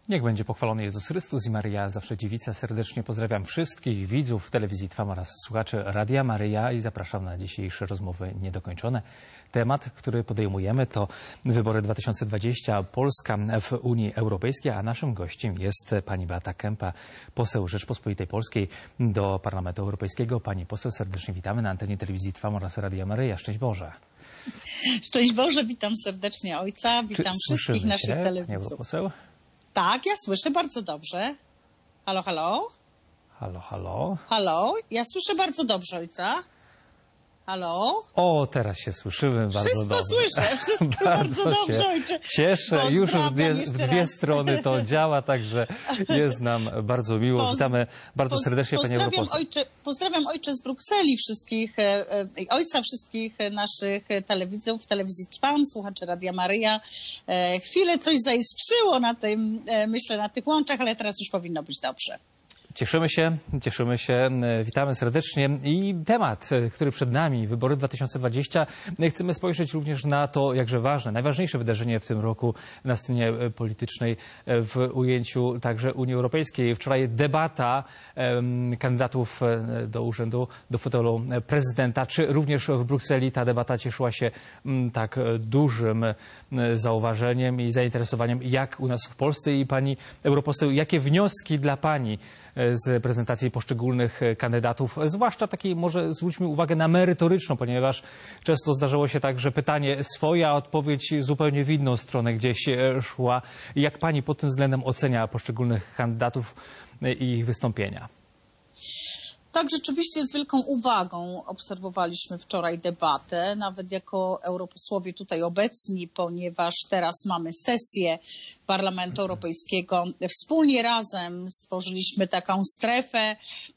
Niech będzie pochwalony Jezus Chrystus i Maryja zawsze dziewica. Serdecznie pozdrawiam wszystkich widzów telewizji Trwam oraz słuchaczy Radia Maryja i zapraszam na dzisiejsze rozmowy niedokończone. Temat, który podejmujemy, to wybory 2020, Polska w Unii Europejskiej, a naszym gościem jest pani Beata Kempa, poseł Rzeczpospolitej Polskiej do Parlamentu Europejskiego. Pani poseł, serdecznie witamy na antenie telewizji Trwam oraz Radia Maryja. Szczęść Boże. Szczęść Boże, witam serdecznie ojca, witam wszystkich naszych telewidzów. Poseł? Tak, ja słyszę bardzo dobrze. Halo, halo? Halo, halo? Halo, ja słyszę bardzo dobrze ojca. Halo? O, teraz się słyszymy bardzo wszystko dobrze. Słyszę, wszystko bardzo dobrze, ojcze. Cieszę, już w dwie strony to działa, także jest nam bardzo miło. Witamy bardzo serdecznie panie europoseł. Pozdrawiam ojcze z Brukseli wszystkich, ojca wszystkich naszych telewidzów, telewizji Trwam, słuchaczy Radia Maryja. Chwilę coś zaiskrzyło na tym, myślę, na tych łączach, ale teraz już powinno być dobrze. Cieszymy się, witamy serdecznie i temat, który przed nami, wybory 2020, chcemy spojrzeć również na to jakże ważne, najważniejsze wydarzenie w tym roku na scenie politycznej w ujęciu także Unii Europejskiej. Wczoraj debata kandydatów do urzędu, do fotelu prezydenta, czy również w Brukseli ta debata cieszyła się tak dużym zauważeniem i zainteresowaniem, jak u nas w Polsce. I pani europoseł, jakie wnioski dla pani z prezentacji poszczególnych kandydatów, zwłaszcza takiej, może zwróćmy uwagę na merytoryczną, ponieważ często zdarzało się tak, że pytanie swoje, a odpowiedź zupełnie w inną stronę gdzieś szła. Jak pani pod tym względem ocenia poszczególnych kandydatów i ich wystąpienia? Tak, rzeczywiście z wielką uwagą obserwowaliśmy wczoraj debatę, nawet jako europosłowie tutaj obecni, ponieważ teraz mamy sesję Parlamentu Europejskiego. Wspólnie razem stworzyliśmy taką strefę,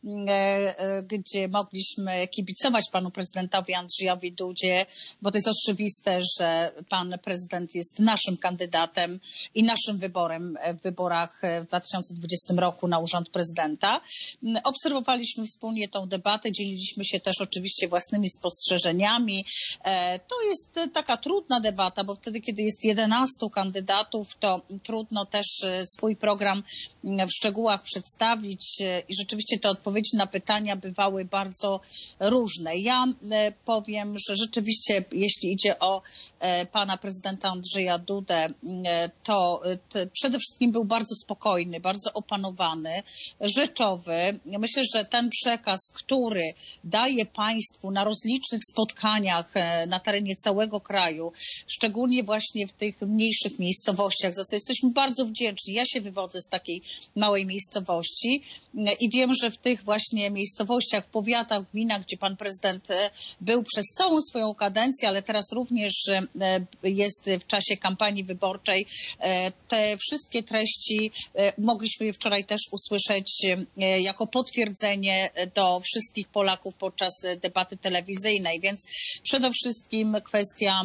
gdzie mogliśmy kibicować panu prezydentowi Andrzejowi Dudzie, bo to jest oczywiste, że pan prezydent jest naszym kandydatem i naszym wyborem w wyborach w 2020 roku na urząd prezydenta. Obserwowaliśmy wspólnie tą debatę, dzieliliśmy się też oczywiście własnymi spostrzeżeniami. To jest taka trudna debata, bo wtedy, kiedy jest 11 kandydatów, to trudno też swój program w szczegółach przedstawić i rzeczywiście te odpowiedzi na pytania bywały bardzo różne. Ja powiem, że rzeczywiście jeśli idzie o pana prezydenta Andrzeja Dudę, to przede wszystkim był bardzo spokojny, bardzo opanowany, rzeczowy. Myślę, że ten przekaz, który daje państwu na rozlicznych spotkaniach na terenie całego kraju, szczególnie właśnie w tych mniejszych miejscowościach, za co jesteśmy bardzo wdzięczni. Ja się wywodzę z takiej małej miejscowości i wiem, że w tych właśnie miejscowościach, w powiatach, w gminach, gdzie pan prezydent był przez całą swoją kadencję, ale teraz również jest w czasie kampanii wyborczej, te wszystkie treści mogliśmy je wczoraj też usłyszeć jako potwierdzenie do wszystkich Polaków podczas debaty telewizyjnej, więc przede wszystkim kwestia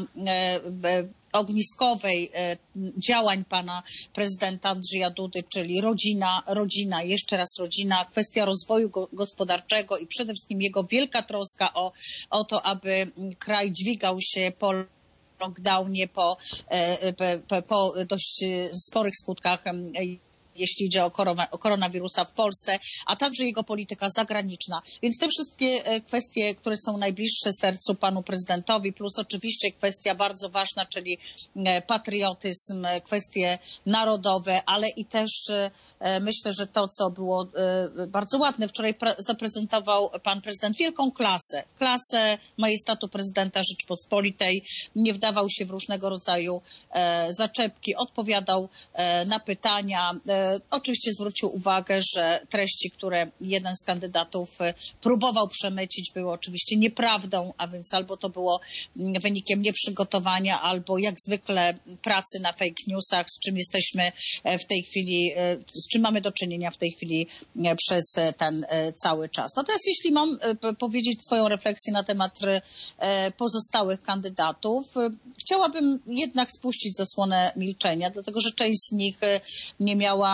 ogniskowej działań pana prezydenta Andrzeja Dudy, czyli rodzina, jeszcze raz rodzina, kwestia rozwoju gospodarczego i przede wszystkim jego wielka troska o to, aby kraj dźwigał się po lockdownie, po dość sporych skutkach, jeśli idzie o koronawirusa w Polsce, a także jego polityka zagraniczna. Więc te wszystkie kwestie, które są najbliższe sercu panu prezydentowi, plus oczywiście kwestia bardzo ważna, czyli patriotyzm, kwestie narodowe, ale i też myślę, że to, co było bardzo ładne, wczoraj zaprezentował pan prezydent wielką klasę majestatu prezydenta Rzeczpospolitej, nie wdawał się w różnego rodzaju zaczepki, odpowiadał na pytania. Oczywiście zwrócił uwagę, że treści, które jeden z kandydatów próbował przemycić, były oczywiście nieprawdą, a więc albo to było wynikiem nieprzygotowania, albo jak zwykle pracy na fake newsach, z czym jesteśmy w tej chwili, z czym mamy do czynienia w tej chwili przez ten cały czas. Natomiast jeśli mam powiedzieć swoją refleksję na temat pozostałych kandydatów, chciałabym jednak spuścić zasłonę milczenia, dlatego że część z nich nie miała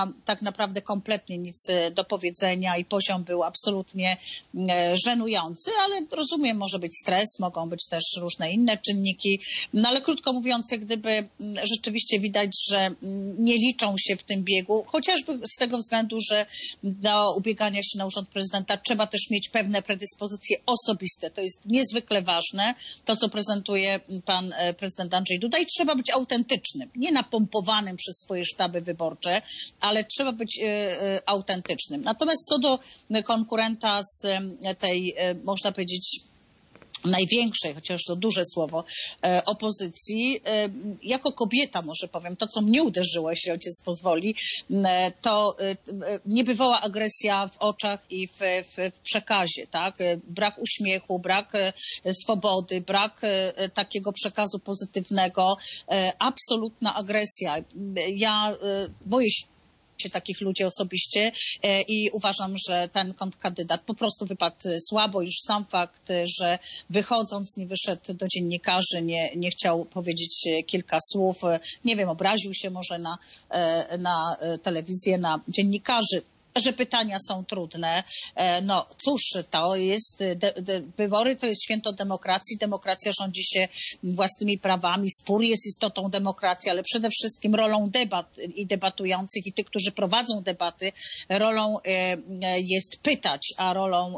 miała tak naprawdę kompletnie nic do powiedzenia i poziom był absolutnie żenujący, ale rozumiem, może być stres, mogą być też różne inne czynniki, no ale krótko mówiąc, jak gdyby rzeczywiście widać, że nie liczą się w tym biegu, chociażby z tego względu, że do ubiegania się na urząd prezydenta trzeba też mieć pewne predyspozycje osobiste. To jest niezwykle ważne, to co prezentuje pan prezydent Andrzej Duda i trzeba być autentycznym, nie napompowanym przez swoje sztaby wyborcze, ale trzeba być autentycznym. Natomiast co do konkurenta z tej, można powiedzieć, największej, chociaż to duże słowo, opozycji. Jako kobieta może powiem, to co mnie uderzyło, jeśli ojciec pozwoli, to niebywała agresja w oczach i w przekazie, tak? Brak uśmiechu, brak swobody, brak takiego przekazu pozytywnego, absolutna agresja. Ja boję się takich ludzi osobiście i uważam, że ten kontrkandydat po prostu wypadł słabo. Już sam fakt, że wychodząc nie wyszedł do dziennikarzy, nie chciał powiedzieć kilka słów, nie wiem, obraził się może na telewizję, na dziennikarzy, że pytania są trudne. No cóż, to jest, wybory to jest święto demokracji. Demokracja rządzi się własnymi prawami. Spór jest istotą demokracji, ale przede wszystkim rolą debat i debatujących i tych, którzy prowadzą debaty, rolą jest pytać, a rolą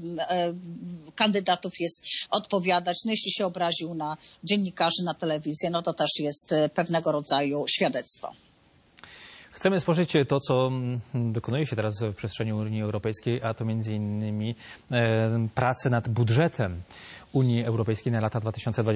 kandydatów jest odpowiadać. No jeśli się obraził na dziennikarzy, na telewizję, no to też jest pewnego rodzaju świadectwo. Chcemy spojrzeć to, co dokonuje się teraz w przestrzeni Unii Europejskiej, a to między innymi prace nad budżetem Unii Europejskiej na lata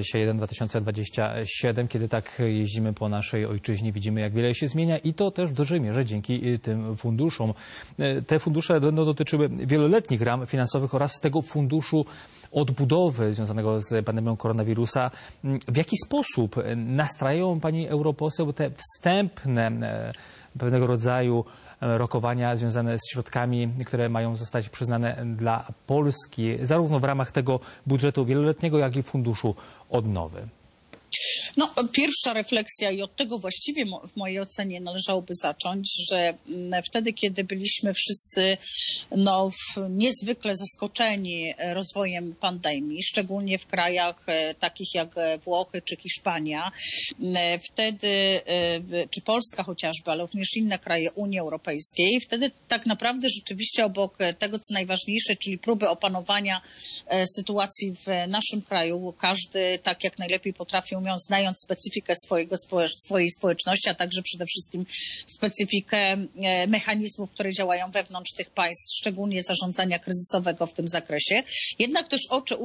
2021-2027, kiedy tak jeździmy po naszej ojczyźnie, widzimy, jak wiele się zmienia i to też w dużej mierze dzięki tym funduszom. Te fundusze będą dotyczyły wieloletnich ram finansowych oraz tego funduszu odbudowy związanego z pandemią koronawirusa. W jaki sposób nastrajają pani europoseł te wstępne pewnego rodzaju rokowania związane z środkami, które mają zostać przyznane dla Polski, zarówno w ramach tego budżetu wieloletniego, jak i funduszu odnowy? No, pierwsza refleksja i od tego właściwie w mojej ocenie należałoby zacząć, że wtedy, kiedy byliśmy wszyscy niezwykle zaskoczeni rozwojem pandemii, szczególnie w krajach takich jak Włochy czy Hiszpania, wtedy, czy Polska chociażby, ale również inne kraje Unii Europejskiej, wtedy tak naprawdę rzeczywiście obok tego, co najważniejsze, czyli próby opanowania sytuacji w naszym kraju, każdy tak jak najlepiej potrafi, znając specyfikę swojej społeczności, a także przede wszystkim specyfikę mechanizmów, które działają wewnątrz tych państw, szczególnie zarządzania kryzysowego w tym zakresie. Jednak też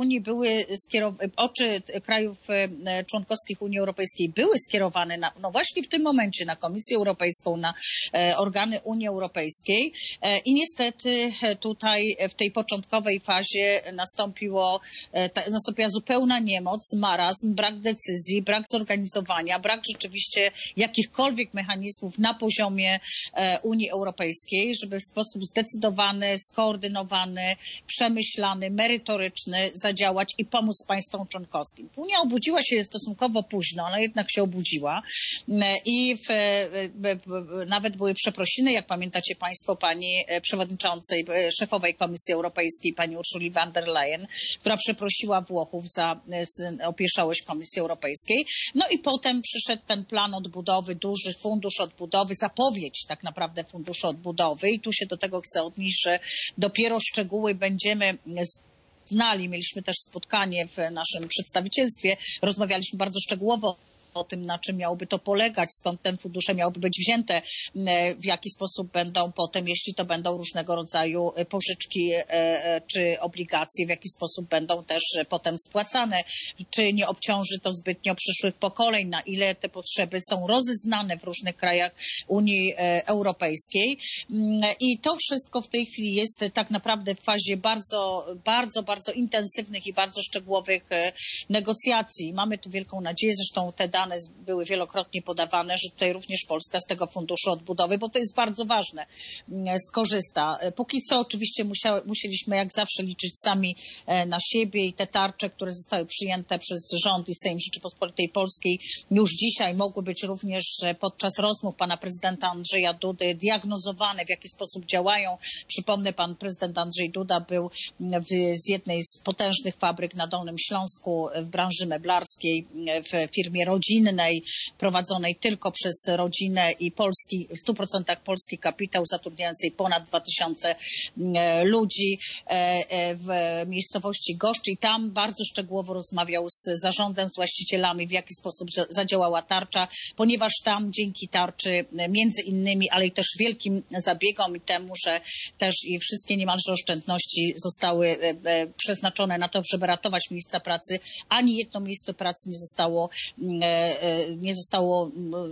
oczy krajów członkowskich Unii Europejskiej były skierowane właśnie w tym momencie na Komisję Europejską, na organy Unii Europejskiej i niestety tutaj w tej początkowej fazie nastąpiła zupełna niemoc, marazm, brak decyzji, brak zorganizowania, brak rzeczywiście jakichkolwiek mechanizmów na poziomie Unii Europejskiej, żeby w sposób zdecydowany, skoordynowany, przemyślany, merytoryczny zadziałać i pomóc państwom członkowskim. Unia obudziła się stosunkowo późno, ale jednak się obudziła i nawet były przeprosiny, jak pamiętacie państwo, pani przewodniczącej, szefowej Komisji Europejskiej, pani Ursuli von der Leyen, która przeprosiła Włochów za opieszałość Komisji Europejskiej. No i potem przyszedł ten plan odbudowy, duży fundusz odbudowy, zapowiedź tak naprawdę funduszu odbudowy i tu się do tego chcę odnieść, że dopiero szczegóły będziemy znali. Mieliśmy też spotkanie w naszym przedstawicielstwie, rozmawialiśmy bardzo szczegółowo o tym, na czym miałoby to polegać, skąd te fundusze miałyby być wzięte, w jaki sposób będą potem, jeśli to będą różnego rodzaju pożyczki czy obligacje, w jaki sposób będą też potem spłacane, czy nie obciąży to zbytnio przyszłych pokoleń, na ile te potrzeby są rozeznane w różnych krajach Unii Europejskiej. I to wszystko w tej chwili jest tak naprawdę w fazie bardzo intensywnych i bardzo szczegółowych negocjacji. Mamy tu wielką nadzieję, zresztą te dane dane były wielokrotnie podawane, że tutaj również Polska z tego funduszu odbudowy, bo to jest bardzo ważne, skorzysta. Póki co oczywiście musieliśmy jak zawsze liczyć sami na siebie i te tarcze, które zostały przyjęte przez rząd i Sejm Rzeczypospolitej Polskiej już dzisiaj mogły być również podczas rozmów pana prezydenta Andrzeja Dudy diagnozowane, w jaki sposób działają. Przypomnę, pan prezydent Andrzej Duda był z jednej z potężnych fabryk na Dolnym Śląsku w branży meblarskiej, w firmie rodzinnej, prowadzonej tylko przez rodzinę i polski, w 100% polski kapitał, zatrudniającej ponad 2000 ludzi w miejscowości Goszcz i tam bardzo szczegółowo rozmawiał z zarządem, z właścicielami, w jaki sposób zadziałała tarcza, ponieważ tam dzięki tarczy między innymi, ale i też wielkim zabiegom i temu, że też i wszystkie niemalże oszczędności zostały przeznaczone na to, żeby ratować miejsca pracy, ani jedno miejsce pracy nie zostało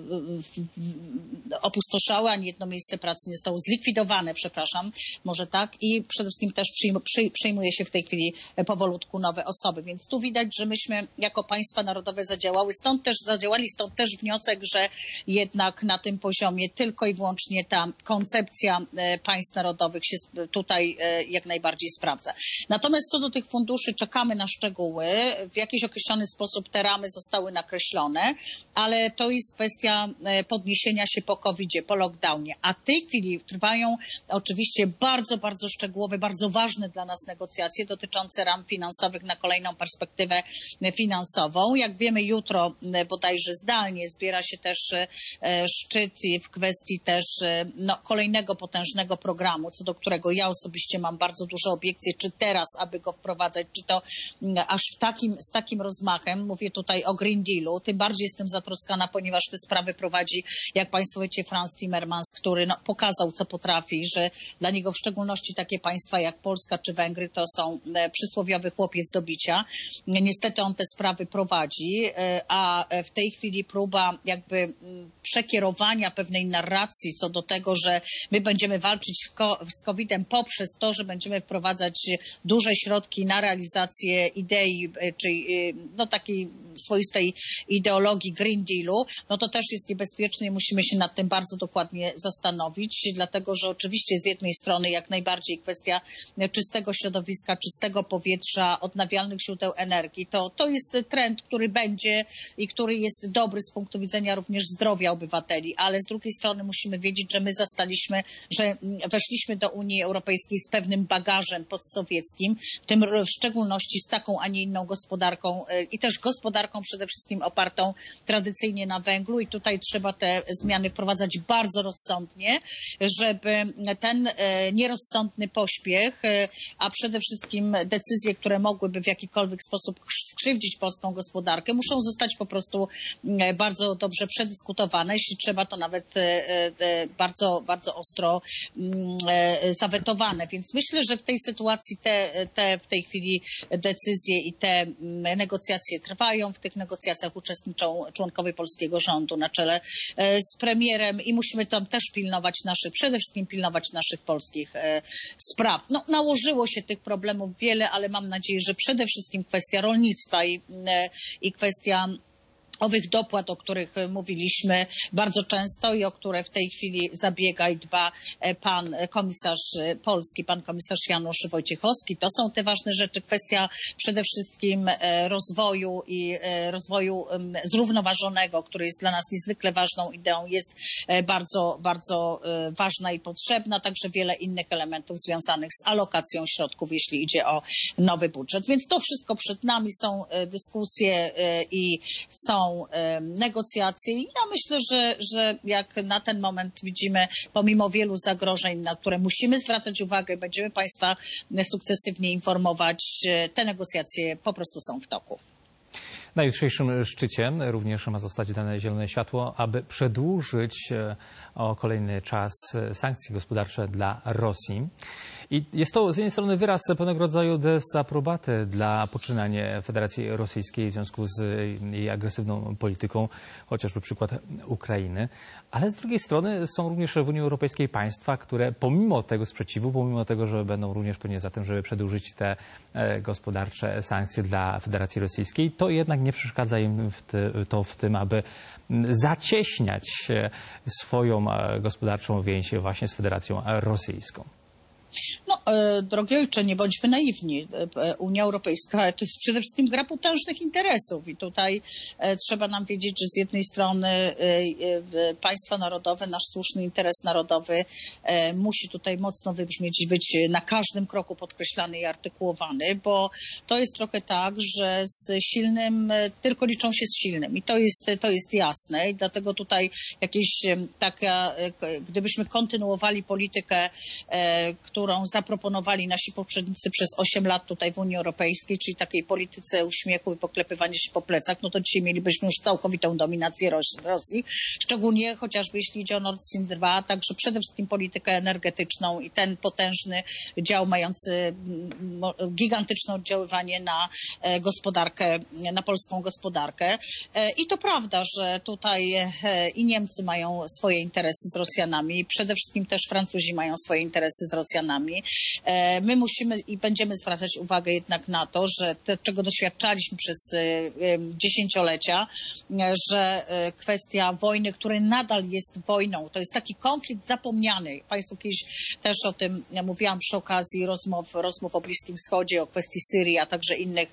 opustoszałe, ani jedno miejsce pracy nie zostało zlikwidowane, przepraszam, może tak, i przede wszystkim też przyjmuje się w tej chwili powolutku nowe osoby, więc tu widać, że myśmy jako państwa narodowe zadziałali, stąd też wniosek, że jednak na tym poziomie tylko i wyłącznie ta koncepcja państw narodowych się tutaj jak najbardziej sprawdza. Natomiast co do tych funduszy, czekamy na szczegóły. W jakiś określony sposób te ramy zostały nakreślone, ale to jest kwestia podniesienia się po COVID-zie, po lockdownie. A w tej chwili trwają oczywiście bardzo, bardzo szczegółowe, bardzo ważne dla nas negocjacje dotyczące ram finansowych na kolejną perspektywę finansową. Jak wiemy, jutro bodajże zdalnie zbiera się też szczyt w kwestii też kolejnego potężnego programu, co do którego ja osobiście mam bardzo duże obiekcje, czy teraz, aby go wprowadzać, czy to aż z takim rozmachem. Mówię tutaj o Green Dealu. Tym bardziej jestem zatroskana, ponieważ te sprawy prowadzi, jak państwo wiecie, Frans Timmermans, który pokazał, co potrafi, że dla niego w szczególności takie państwa jak Polska czy Węgry to są przysłowiowy chłopiec do bicia. Niestety on te sprawy prowadzi, a w tej chwili próba jakby przekierowania pewnej narracji co do tego, że my będziemy walczyć z COVID-em poprzez to, że będziemy wprowadzać duże środki na realizację idei, czy takiej swoistej ideologii Green Dealu, no to też jest niebezpieczne i musimy się nad tym bardzo dokładnie zastanowić, dlatego że oczywiście z jednej strony jak najbardziej kwestia czystego środowiska, czystego powietrza, odnawialnych źródeł energii, to jest trend, który będzie i który jest dobry z punktu widzenia również zdrowia obywateli, ale z drugiej strony musimy wiedzieć, że my że weszliśmy do Unii Europejskiej z pewnym bagażem postsowieckim, w tym w szczególności z taką, a nie inną gospodarką i też gospodarką przede wszystkim opartą tradycyjnie na węglu i tutaj trzeba te zmiany wprowadzać bardzo rozsądnie, żeby ten nierozsądny pośpiech, a przede wszystkim decyzje, które mogłyby w jakikolwiek sposób skrzywdzić polską gospodarkę, muszą zostać po prostu bardzo dobrze przedyskutowane, jeśli trzeba to nawet bardzo, bardzo ostro zawetowane. Więc myślę, że w tej sytuacji w tej chwili decyzje i te negocjacje trwają. W tych negocjacjach uczestniczą członkowie polskiego rządu na czele z premierem i musimy tam też przede wszystkim pilnować naszych polskich spraw. Nałożyło się tych problemów wiele, ale mam nadzieję, że przede wszystkim kwestia rolnictwa i kwestia owych dopłat, o których mówiliśmy bardzo często i o które w tej chwili zabiega i dba pan komisarz polski, pan komisarz Janusz Wojciechowski. To są te ważne rzeczy. Kwestia przede wszystkim rozwoju zrównoważonego, który jest dla nas niezwykle ważną ideą, jest bardzo, bardzo ważna i potrzebna. Także wiele innych elementów związanych z alokacją środków, jeśli idzie o nowy budżet. Więc to wszystko przed nami, są dyskusje i są negocjacje. I ja myślę, że jak na ten moment widzimy, pomimo wielu zagrożeń, na które musimy zwracać uwagę, będziemy państwa sukcesywnie informować, te negocjacje po prostu są w toku. Na jutrzejszym szczycie również ma zostać dane zielone światło, aby przedłużyć o kolejny czas sankcje gospodarcze dla Rosji. I jest to z jednej strony wyraz pewnego rodzaju dezaprobaty dla poczynań Federacji Rosyjskiej w związku z jej agresywną polityką, chociażby przykład Ukrainy. Ale z drugiej strony są również w Unii Europejskiej państwa, które pomimo tego sprzeciwu, pomimo tego, że będą również pewnie za tym, żeby przedłużyć te gospodarcze sankcje dla Federacji Rosyjskiej, to jednak nie przeszkadza im w tym, aby zacieśniać swoją gospodarczą więź właśnie z Federacją Rosyjską. No, drogi ojcze, nie bądźmy naiwni. Unia Europejska to jest przede wszystkim gra potężnych interesów i tutaj trzeba nam wiedzieć, że z jednej strony państwa narodowe, nasz słuszny interes narodowy musi tutaj mocno wybrzmieć, być na każdym kroku podkreślany i artykułowany, bo to jest trochę tak, że z silnym tylko liczą się z silnym i to jest jasne i dlatego tutaj jakieś taka, gdybyśmy kontynuowali politykę, którą zaproponowali nasi poprzednicy przez 8 lat tutaj w Unii Europejskiej, czyli takiej polityce uśmiechu i poklepywania się po plecach, no to dzisiaj mielibyśmy już całkowitą dominację Rosji, szczególnie chociażby jeśli idzie o Nord Stream 2, także przede wszystkim politykę energetyczną i ten potężny dział mający gigantyczne oddziaływanie na gospodarkę, na polską gospodarkę. I to prawda, że tutaj i Niemcy mają swoje interesy z Rosjanami, przede wszystkim też Francuzi mają swoje interesy z Rosjanami. My musimy i będziemy zwracać uwagę jednak na to, że czego doświadczaliśmy przez dziesięciolecia, że kwestia wojny, która nadal jest wojną, to jest taki konflikt zapomniany. Państwu kiedyś też o tym mówiłam przy okazji rozmów o Bliskim Wschodzie, o kwestii Syrii, a także innych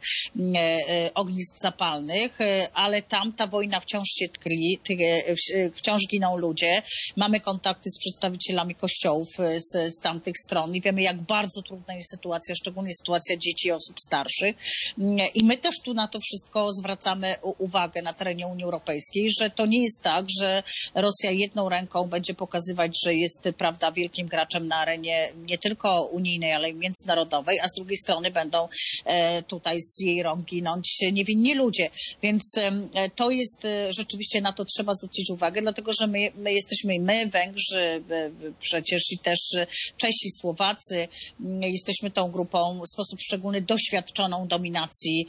ognisk zapalnych, ale tam ta wojna wciąż się tkwi, wciąż giną ludzie. Mamy kontakty z przedstawicielami kościołów z tamtych stron i wiemy, jak bardzo trudna jest sytuacja, szczególnie sytuacja dzieci i osób starszych. I my też tu na to wszystko zwracamy uwagę na terenie Unii Europejskiej, że to nie jest tak, że Rosja jedną ręką będzie pokazywać, że jest, prawda, wielkim graczem na arenie nie tylko unijnej, ale i międzynarodowej, a z drugiej strony będą tutaj z jej rąk ginąć niewinni ludzie. Więc to jest rzeczywiście, na to trzeba zwrócić uwagę, dlatego że my jesteśmy, my, Węgrzy, przecież i też Czesi, Słowacy, jesteśmy tą grupą w sposób szczególny doświadczoną dominacji,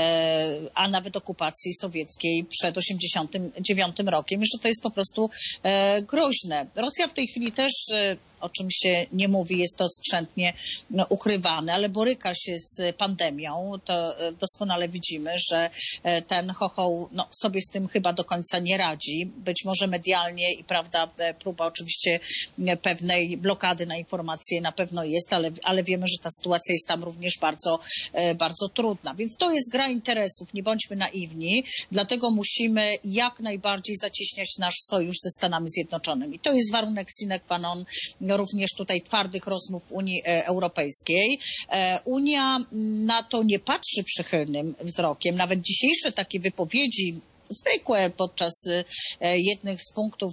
a nawet okupacji sowieckiej przed 1989 rokiem, i że to jest po prostu groźne. Rosja w tej chwili też, o czym się nie mówi, jest to skrzętnie ukrywane, ale boryka się z pandemią. To doskonale widzimy, że ten chochoł sobie z tym chyba do końca nie radzi. Być może medialnie i prawda, próba oczywiście pewnej blokady na informacje na pewno jest, ale wiemy, że ta sytuacja jest tam również bardzo, bardzo trudna. Więc to jest gra interesów, nie bądźmy naiwni, dlatego musimy jak najbardziej zacieśniać nasz sojusz ze Stanami Zjednoczonymi. To jest warunek sine qua non również tutaj twardych rozmów Unii Europejskiej. Unia na to nie patrzy przychylnym wzrokiem. Nawet dzisiejsze takie wypowiedzi zwykłe podczas jednych z punktów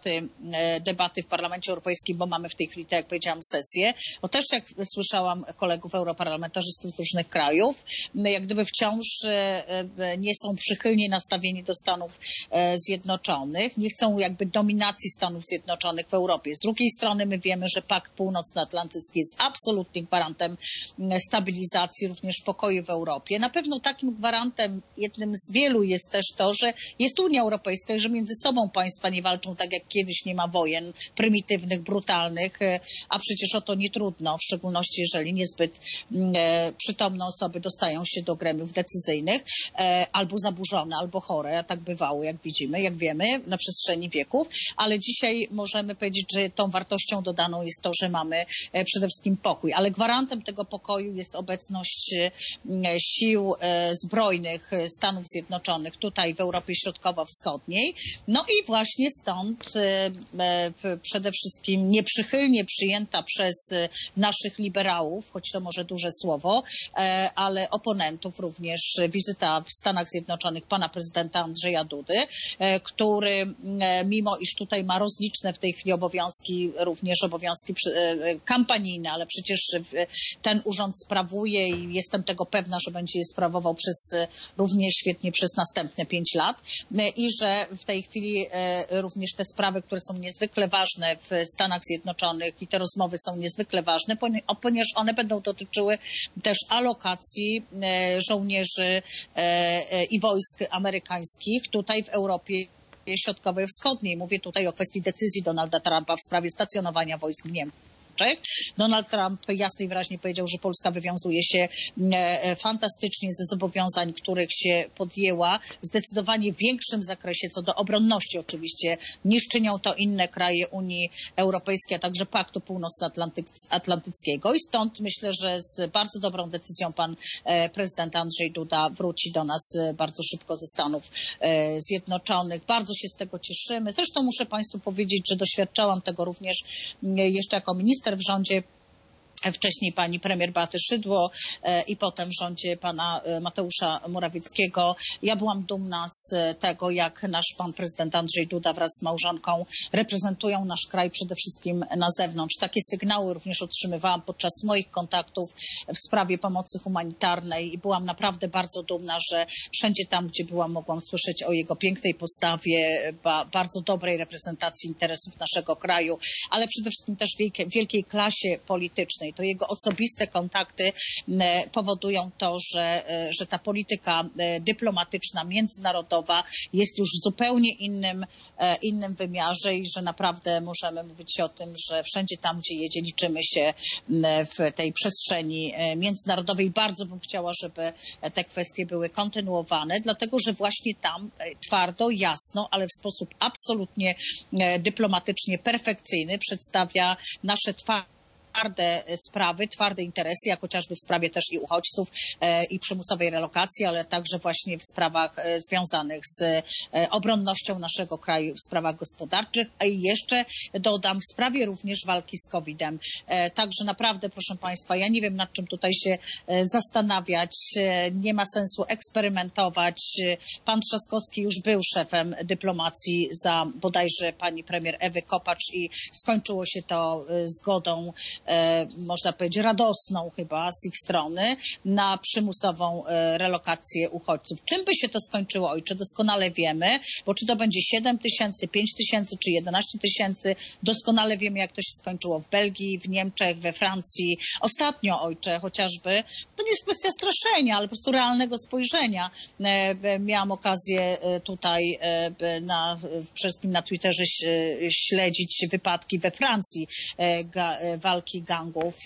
debaty w Parlamencie Europejskim, bo mamy w tej chwili, tak jak powiedziałam, sesję, bo też jak słyszałam kolegów europarlamentarzystów z różnych krajów, jak gdyby wciąż nie są przychylnie nastawieni do Stanów Zjednoczonych, nie chcą jakby dominacji Stanów Zjednoczonych w Europie. Z drugiej strony my wiemy, że Pakt Północnoatlantycki jest absolutnie gwarantem stabilizacji, również pokoju w Europie. Na pewno takim gwarantem, jednym z wielu, jest też to, że jest Unia Europejska i że między sobą państwa nie walczą tak jak kiedyś, nie ma wojen prymitywnych, brutalnych, a przecież o to nie trudno, w szczególności jeżeli niezbyt przytomne osoby dostają się do gremiów decyzyjnych, albo zaburzone, albo chore, a tak bywało, jak widzimy, jak wiemy, na przestrzeni wieków, ale dzisiaj możemy powiedzieć, że tą wartością dodaną jest to, że mamy przede wszystkim pokój, ale gwarantem tego pokoju jest obecność sił zbrojnych Stanów Zjednoczonych tutaj w Europie Środkowo-Wschodniej. No i właśnie stąd przede wszystkim nieprzychylnie przyjęta przez naszych liberałów, choć to może duże słowo, ale oponentów również wizyta w Stanach Zjednoczonych pana prezydenta Andrzeja Dudy, który mimo iż tutaj ma rozliczne w tej chwili obowiązki, również obowiązki kampanijne, ale przecież ten urząd sprawuje i jestem tego pewna, że będzie je sprawował równie świetnie przez następne 5 lat i że w tej chwili również te sprawy, które są niezwykle ważne w Stanach Zjednoczonych i te rozmowy są niezwykle ważne, ponieważ one będą dotyczyły też alokacji żołnierzy i wojsk amerykańskich tutaj w Europie Środkowej i Wschodniej. Mówię tutaj o kwestii decyzji Donalda Trumpa w sprawie stacjonowania wojsk w Niemczech. gospodarczych. Donald Trump jasno i wyraźnie powiedział, że Polska wywiązuje się fantastycznie ze zobowiązań, których się podjęła, w zdecydowanie większym zakresie co do obronności oczywiście, niż czynią to inne kraje Unii Europejskiej, a także Paktu Północnoatlantyckiego. I stąd myślę, że z bardzo dobrą decyzją pan prezydent Andrzej Duda wróci do nas bardzo szybko ze Stanów Zjednoczonych. Bardzo się z tego cieszymy. Zresztą muszę państwu powiedzieć, że doświadczałam tego również jeszcze jako minister w rządzie. Wcześniej pani premier Beaty Szydło i potem w rządzie pana Mateusza Morawieckiego. Ja byłam dumna z tego, jak nasz pan prezydent Andrzej Duda wraz z małżonką reprezentują nasz kraj przede wszystkim na zewnątrz. Takie sygnały również otrzymywałam podczas moich kontaktów w sprawie pomocy humanitarnej i byłam naprawdę bardzo dumna, że wszędzie tam, gdzie byłam, mogłam słyszeć o jego pięknej postawie, bardzo dobrej reprezentacji interesów naszego kraju, ale przede wszystkim też wielkiej klasie politycznej. To jego osobiste kontakty powodują to, że ta polityka dyplomatyczna, międzynarodowa jest już w zupełnie innym wymiarze i że naprawdę możemy mówić o tym, że wszędzie tam, gdzie jedzie, liczymy się w tej przestrzeni międzynarodowej. Bardzo bym chciała, żeby te kwestie były kontynuowane, dlatego że właśnie tam twardo, jasno, ale w sposób absolutnie dyplomatycznie perfekcyjny przedstawia nasze twarde sprawy, twarde interesy, jak chociażby w sprawie też i uchodźców i przymusowej relokacji, ale także właśnie w sprawach związanych z obronnością naszego kraju, w sprawach gospodarczych, a i jeszcze dodam w sprawie również walki z COVID-em. Także naprawdę, proszę państwa, ja nie wiem, nad czym tutaj się zastanawiać, nie ma sensu eksperymentować. Pan Trzaskowski już był szefem dyplomacji za bodajże pani premier Ewy Kopacz i skończyło się to zgodą, można powiedzieć, radosną chyba z ich strony na przymusową relokację uchodźców. Czym by się to skończyło, ojcze? Doskonale wiemy, bo czy to będzie 7 tysięcy, 5 tysięcy czy 11 tysięcy, doskonale wiemy, jak to się skończyło w Belgii, w Niemczech, we Francji. Ostatnio, ojcze, chociażby, to nie jest kwestia straszenia, ale po prostu realnego spojrzenia. Miałam okazję tutaj przede wszystkim na Twitterze śledzić wypadki we Francji, walki gangów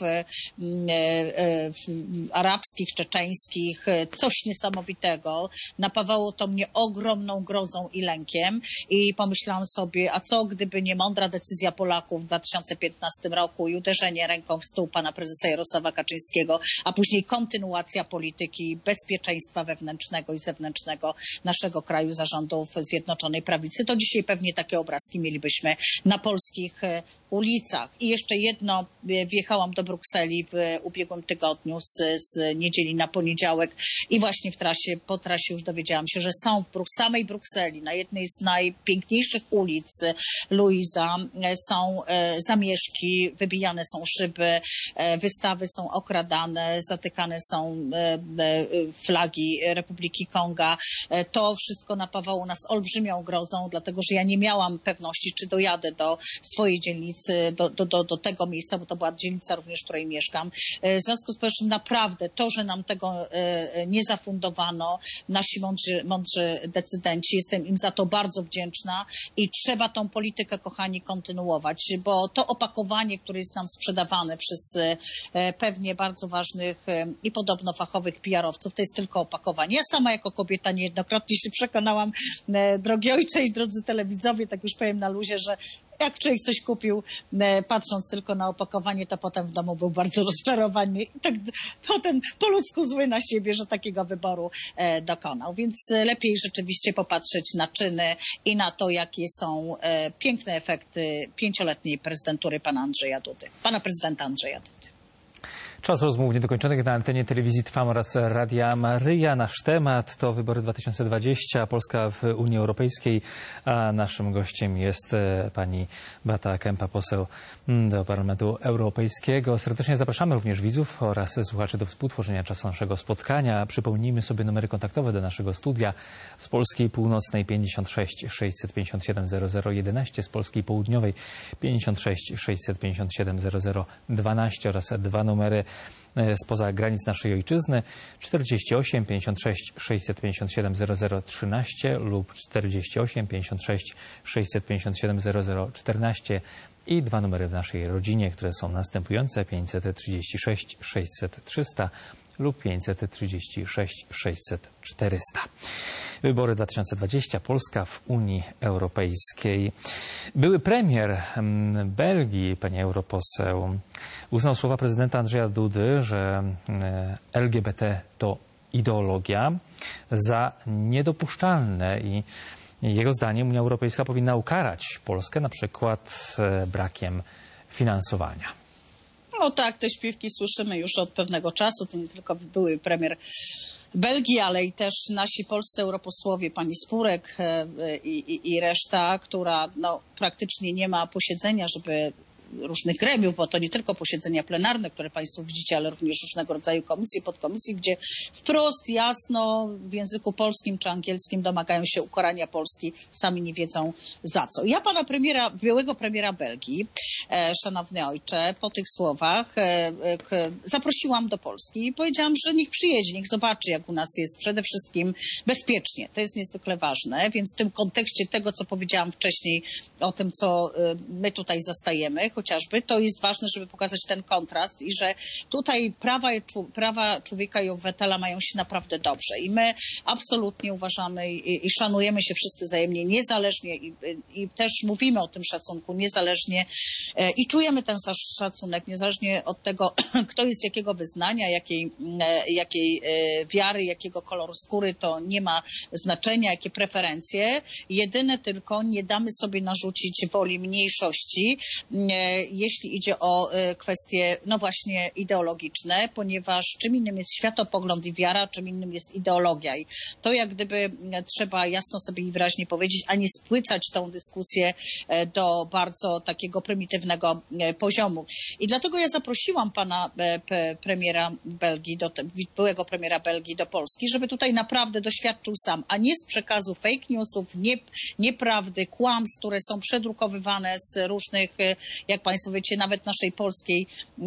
arabskich, czeczeńskich, coś niesamowitego. Napawało to mnie ogromną grozą i lękiem i pomyślałam sobie, a co gdyby nie mądra decyzja Polaków w 2015 roku i uderzenie ręką w stół pana prezesa Jarosława Kaczyńskiego, a później kontynuacja polityki bezpieczeństwa wewnętrznego i zewnętrznego naszego kraju za rządów Zjednoczonej Prawicy, to dzisiaj pewnie takie obrazki mielibyśmy na polskich ulicach. I jeszcze jedno, wjechałam do Brukseli w ubiegłym tygodniu z niedzieli na poniedziałek i właśnie po trasie już dowiedziałam się, że są w samej Brukseli, na jednej z najpiękniejszych ulic Luiza, są zamieszki, wybijane są szyby, wystawy są okradane, zatykane są flagi Republiki Konga. To wszystko napawało nas olbrzymią grozą, dlatego że ja nie miałam pewności, czy dojadę do swojej dzielnicy, do tego miejsca, bo to była dzielnica również, w której mieszkam. W związku z powyższym naprawdę to, że nam tego nie zafundowano, nasi mądrzy decydenci, jestem im za to bardzo wdzięczna i trzeba tą politykę, kochani, kontynuować, bo to opakowanie, które jest nam sprzedawane przez pewnie bardzo ważnych i podobno fachowych PR-owców, to jest tylko opakowanie. Ja sama jako kobieta niejednokrotnie się przekonałam, drogi ojcze i drodzy telewidzowie, tak już powiem na luzie, że jak człowiek coś kupił, patrząc tylko na opakowanie, to potem w domu był bardzo rozczarowany i tak potem po ludzku zły na siebie, że takiego wyboru dokonał. Więc lepiej rzeczywiście popatrzeć na czyny i na to, jakie są piękne efekty 5-letniej prezydentury pana prezydenta Andrzeja Dudy. Czas rozmów niedokończonych na antenie telewizji Trwam oraz Radia Maryja. Nasz temat to wybory 2020, Polska w Unii Europejskiej, a naszym gościem jest pani Beata Kempa, poseł do Parlamentu Europejskiego. Serdecznie zapraszamy również widzów oraz słuchaczy do współtworzenia czasu naszego spotkania. Przypomnijmy sobie numery kontaktowe do naszego studia: z Polskiej Północnej 56 657 0011, z Polskiej Południowej 56 657 0012 oraz dwa numery spoza granic naszej ojczyzny: 48 56 657 0013 lub 48 56 657 0014 i 2 numery w naszej rodzinie, które są następujące: 536 600 300 lub 536 600 400. Wybory 2020, Polska w Unii Europejskiej. Były premier Belgii, pani europoseł, uznał słowa prezydenta Andrzeja Dudy, że LGBT to ideologia, za niedopuszczalne i jego zdaniem Unia Europejska powinna ukarać Polskę na przykład brakiem finansowania. No tak, te śpiewki słyszymy już od pewnego czasu. To nie tylko były premier Belgii, ale i też nasi polscy europosłowie, pani Spurek i reszta, która praktycznie nie ma posiedzenia, żeby różnych gremiów, bo to nie tylko posiedzenia plenarne, które Państwo widzicie, ale również różnego rodzaju komisji, podkomisji, gdzie wprost, jasno w języku polskim czy angielskim domagają się ukarania Polski, sami nie wiedzą za co. Ja pana premiera, byłego premiera Belgii, szanowny ojcze, po tych słowach zaprosiłam do Polski i powiedziałam, że niech przyjedzie, niech zobaczy, jak u nas jest przede wszystkim bezpiecznie. To jest niezwykle ważne, więc w tym kontekście tego, co powiedziałam wcześniej o tym, co my tutaj zastajemy, chociażby, to jest ważne, żeby pokazać ten kontrast i że tutaj prawa człowieka i obywatela mają się naprawdę dobrze. I my absolutnie uważamy i szanujemy się wszyscy wzajemnie, niezależnie i też mówimy o tym szacunku niezależnie i czujemy ten szacunek niezależnie od tego, kto jest jakiego wyznania, jakiej wiary, jakiego koloru skóry, to nie ma znaczenia, jakie preferencje. Jedyne tylko nie damy sobie narzucić woli mniejszości, jeśli idzie o kwestie, właśnie ideologiczne, ponieważ czym innym jest światopogląd i wiara, czym innym jest ideologia. I to jak gdyby trzeba jasno sobie i wyraźnie powiedzieć, a nie spłycać tą dyskusję do bardzo takiego prymitywnego poziomu. I dlatego ja zaprosiłam pana premiera Belgii, byłego premiera Belgii do Polski, żeby tutaj naprawdę doświadczył sam, a nie z przekazu fake newsów, nieprawdy, kłamstw, które są przedrukowywane z różnych, jak Państwo wiecie, nawet naszej polskiej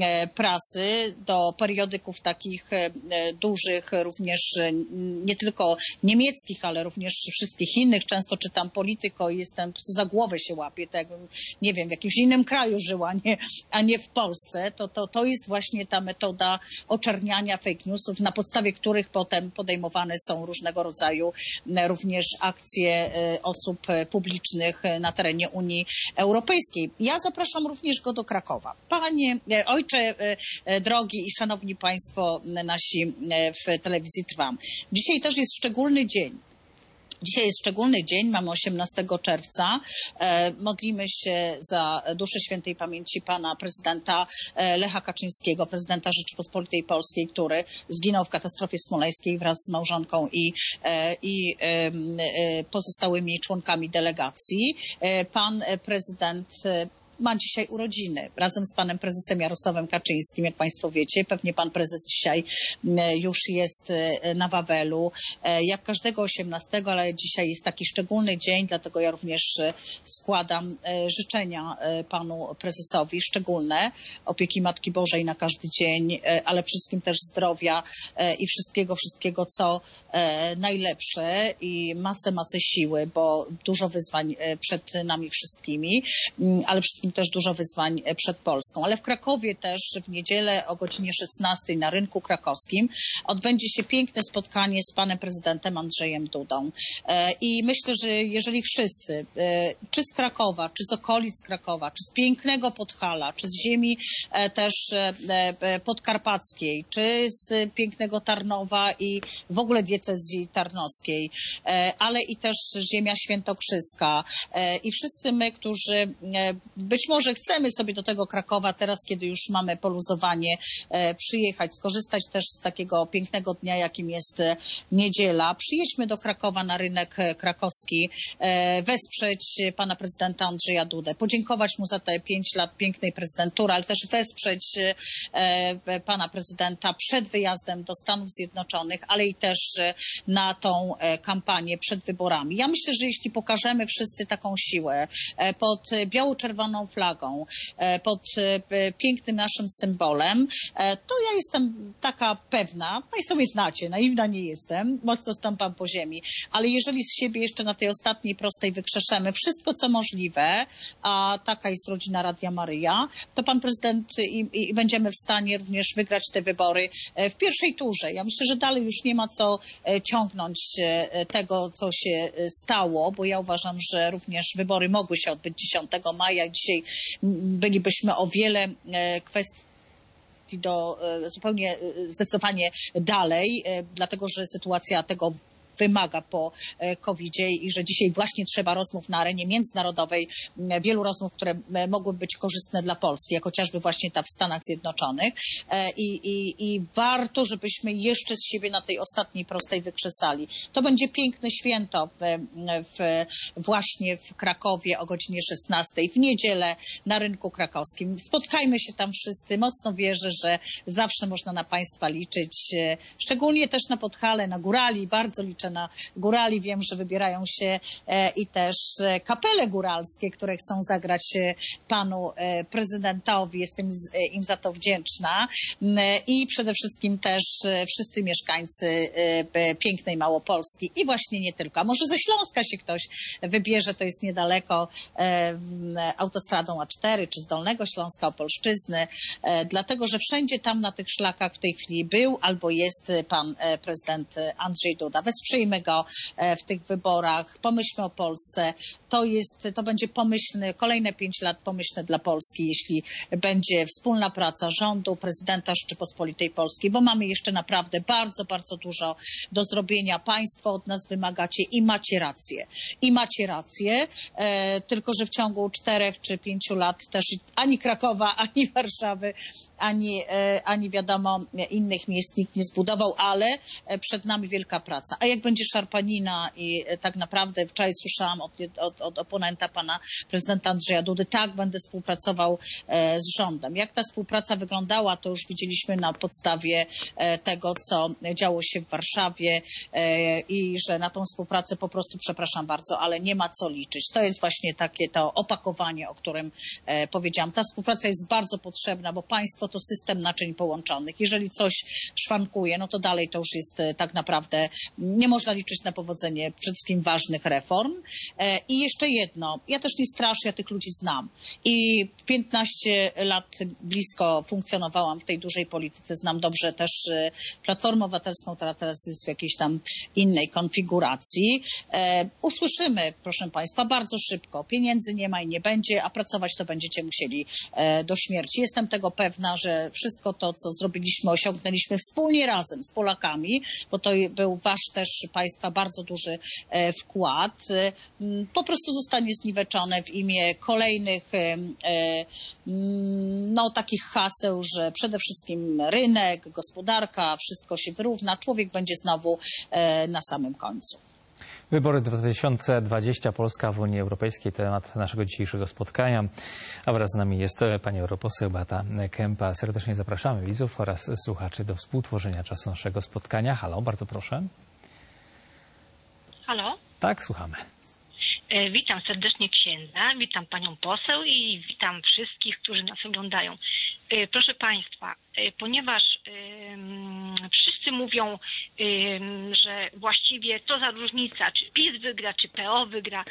prasy, do periodyków takich dużych, również nie tylko niemieckich, ale również wszystkich innych. Często czytam Polityko i jestem, za głowę się łapię, tak jakbym, nie wiem, w jakimś innym kraju żyła, a nie w Polsce. To jest właśnie ta metoda oczerniania fake newsów, na podstawie których potem podejmowane są różnego rodzaju również akcje osób publicznych na terenie Unii Europejskiej. Ja zapraszam również go do Krakowa. Panie ojcze drogi i szanowni państwo nasi w telewizji Trwam. Dzisiaj też jest szczególny dzień. Dzisiaj jest szczególny dzień, mamy 18 czerwca. Modlimy się za duszę świętej pamięci pana prezydenta Lecha Kaczyńskiego, prezydenta Rzeczypospolitej Polskiej, który zginął w katastrofie smoleńskiej wraz z małżonką i pozostałymi członkami delegacji. Pan prezydent ma dzisiaj urodziny razem z panem prezesem Jarosławem Kaczyńskim, jak państwo wiecie. Pewnie pan prezes dzisiaj już jest na Wawelu, jak każdego 18, ale dzisiaj jest taki szczególny dzień, dlatego ja również składam życzenia panu prezesowi, szczególne opieki Matki Bożej na każdy dzień, ale przede wszystkim też zdrowia i wszystkiego, co najlepsze i masę siły, bo dużo wyzwań przed nami wszystkimi, ale wszystkim też dużo wyzwań przed Polską. Ale w Krakowie też w niedzielę o godzinie 16 na rynku krakowskim odbędzie się piękne spotkanie z panem prezydentem Andrzejem Dudą. I myślę, że jeżeli wszyscy, czy z Krakowa, czy z okolic Krakowa, czy z pięknego Podhala, czy z ziemi też podkarpackiej, czy z pięknego Tarnowa i w ogóle diecezji tarnowskiej, ale i też ziemia świętokrzyska i wszyscy my, którzy być może chcemy sobie do tego Krakowa teraz, kiedy już mamy poluzowanie, przyjechać, skorzystać też z takiego pięknego dnia, jakim jest niedziela. Przyjedźmy do Krakowa na rynek krakowski, wesprzeć pana prezydenta Andrzeja Dudę, podziękować mu za te 5 lat pięknej prezydentury, ale też wesprzeć pana prezydenta przed wyjazdem do Stanów Zjednoczonych, ale i też na tą kampanię przed wyborami. Ja myślę, że jeśli pokażemy wszyscy taką siłę pod biało-czerwoną czerwoną flagą, pod pięknym naszym symbolem, to ja jestem taka pewna, Państwo mnie znacie, naiwna nie jestem, mocno stąpam po ziemi, ale jeżeli z siebie jeszcze na tej ostatniej prostej wykrzeszemy wszystko, co możliwe, a taka jest rodzina Radia Maryja, to pan prezydent i będziemy w stanie również wygrać te wybory w pierwszej turze. Ja myślę, że dalej już nie ma co ciągnąć tego, co się stało, bo ja uważam, że również wybory mogły się odbyć 10 maja. Dzisiaj bylibyśmy o wiele kwestii zupełnie zdecydowanie dalej, dlatego że sytuacja tego wymaga po COVID-zie i że dzisiaj właśnie trzeba rozmów na arenie międzynarodowej, wielu rozmów, które mogłyby być korzystne dla Polski, jak chociażby właśnie ta w Stanach Zjednoczonych. I warto, żebyśmy jeszcze z siebie na tej ostatniej prostej wykrzesali. To będzie piękne święto właśnie w Krakowie o godzinie 16 w niedzielę na rynku krakowskim. Spotkajmy się tam wszyscy. Mocno wierzę, że zawsze można na Państwa liczyć, szczególnie też na Podhale, na górali. Bardzo liczę na górali. Wiem, że wybierają się i też kapele góralskie, które chcą zagrać panu prezydentowi. Jestem im za to wdzięczna. I przede wszystkim też wszyscy mieszkańcy pięknej Małopolski i właśnie nie tylko. A może ze Śląska się ktoś wybierze, to jest niedaleko autostradą A4 czy z Dolnego Śląska, Opolszczyzny, dlatego że wszędzie tam na tych szlakach w tej chwili był albo jest pan prezydent Andrzej Duda. Wesprzyjmy go w tych wyborach, pomyślmy o Polsce. To będzie pomyślny, kolejne 5 lat pomyślne dla Polski, jeśli będzie wspólna praca rządu, prezydenta Rzeczypospolitej Polskiej, bo mamy jeszcze naprawdę bardzo, bardzo dużo do zrobienia. Państwo od nas wymagacie i macie rację. I macie rację, tylko że w ciągu 4 czy 5 lat też ani Krakowa, ani Warszawy, ani wiadomo innych miejsc nikt nie zbudował, ale przed nami wielka praca. A jak będzie szarpanina i tak naprawdę wczoraj słyszałam od oponenta pana prezydenta Andrzeja Dudy, tak, będę współpracował z rządem. Jak ta współpraca wyglądała, to już widzieliśmy na podstawie tego, co działo się w Warszawie i że na tą współpracę po prostu, przepraszam bardzo, ale nie ma co liczyć. To jest właśnie takie to opakowanie, o którym powiedziałam. Ta współpraca jest bardzo potrzebna, bo państwo to system naczyń połączonych. Jeżeli coś szwankuje, no to dalej to już jest tak naprawdę, nie można liczyć na powodzenie przede wszystkim ważnych reform. I jeszcze jedno, ja też nie straszę, ja tych ludzi znam. I 15 lat blisko funkcjonowałam w tej dużej polityce, znam dobrze też Platformę Obywatelską, która teraz jest w jakiejś tam innej konfiguracji. Usłyszymy, proszę Państwa, bardzo szybko. Pieniędzy nie ma i nie będzie, a pracować to będziecie musieli do śmierci. Jestem tego pewna, że wszystko to, co zrobiliśmy, osiągnęliśmy wspólnie razem z Polakami, bo to był wasz też Państwa bardzo duży wkład, po prostu zostanie zniweczone w imię kolejnych takich haseł, że przede wszystkim rynek, gospodarka, wszystko się wyrówna, człowiek będzie znowu na samym końcu. Wybory 2020, Polska w Unii Europejskiej, temat naszego dzisiejszego spotkania. A wraz z nami jest pani europoseł Beata Kempa. Serdecznie zapraszamy widzów oraz słuchaczy do współtworzenia czasu naszego spotkania. Halo, bardzo proszę. Halo? Tak, słuchamy. Witam serdecznie księdza, witam panią poseł i witam wszystkich, którzy nas oglądają. Proszę państwa, ponieważ wszyscy mówią, że właściwie co za różnica, czy PiS wygra, czy PO wygra.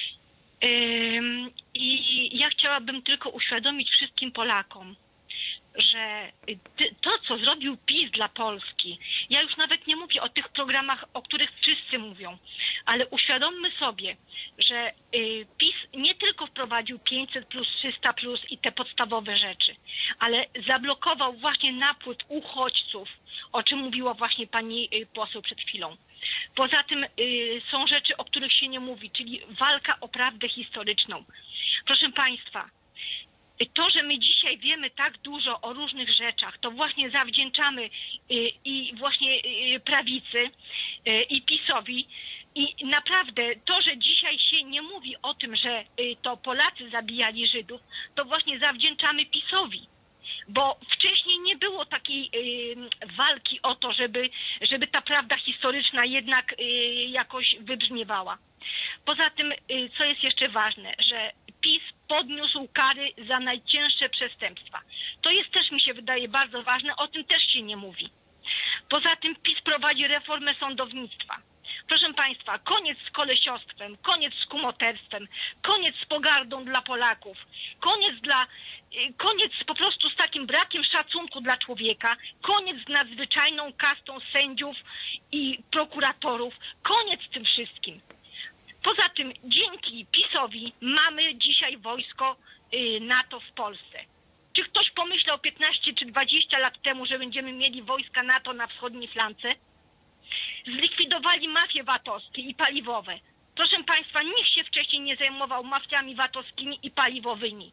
I ja chciałabym tylko uświadomić wszystkim Polakom, że to, co zrobił PiS dla Polski, ja już nawet nie mówię o tych programach, o których wszyscy mówią, ale uświadommy sobie, że PiS nie tylko wprowadził 500+, 300+ i te podstawowe rzeczy, ale zablokował właśnie napływ uchodźców, o czym mówiła właśnie pani poseł przed chwilą. Poza tym są rzeczy, o których się nie mówi, czyli walka o prawdę historyczną. Proszę państwa, to, że my dzisiaj wiemy tak dużo o różnych rzeczach, to właśnie zawdzięczamy i właśnie prawicy i PiS-owi. I naprawdę to, że dzisiaj się nie mówi o tym, że to Polacy zabijali Żydów, to właśnie zawdzięczamy PiS-owi. Bo wcześniej nie było takiej walki o to, żeby ta prawda historyczna jednak jakoś wybrzmiewała. Poza tym, co jest jeszcze ważne, że PiS podniósł kary za najcięższe przestępstwa. To jest też, mi się wydaje, bardzo ważne, o tym też się nie mówi. Poza tym PiS prowadzi reformę sądownictwa. Proszę Państwa, koniec z kolesiostwem, koniec z kumoterstwem, koniec z pogardą dla Polaków, koniec po prostu z takim brakiem szacunku dla człowieka, koniec z nadzwyczajną kastą sędziów i prokuratorów, koniec z tym wszystkim. Poza tym dzięki PiS-owi mamy dzisiaj wojsko NATO w Polsce. Czy ktoś pomyślał 15 czy 20 lat temu, że będziemy mieli wojska NATO na wschodniej flance? Zlikwidowali mafie VAT-owskie i paliwowe. Proszę Państwa, nikt się wcześniej nie zajmował mafiami VAT-owskimi i paliwowymi.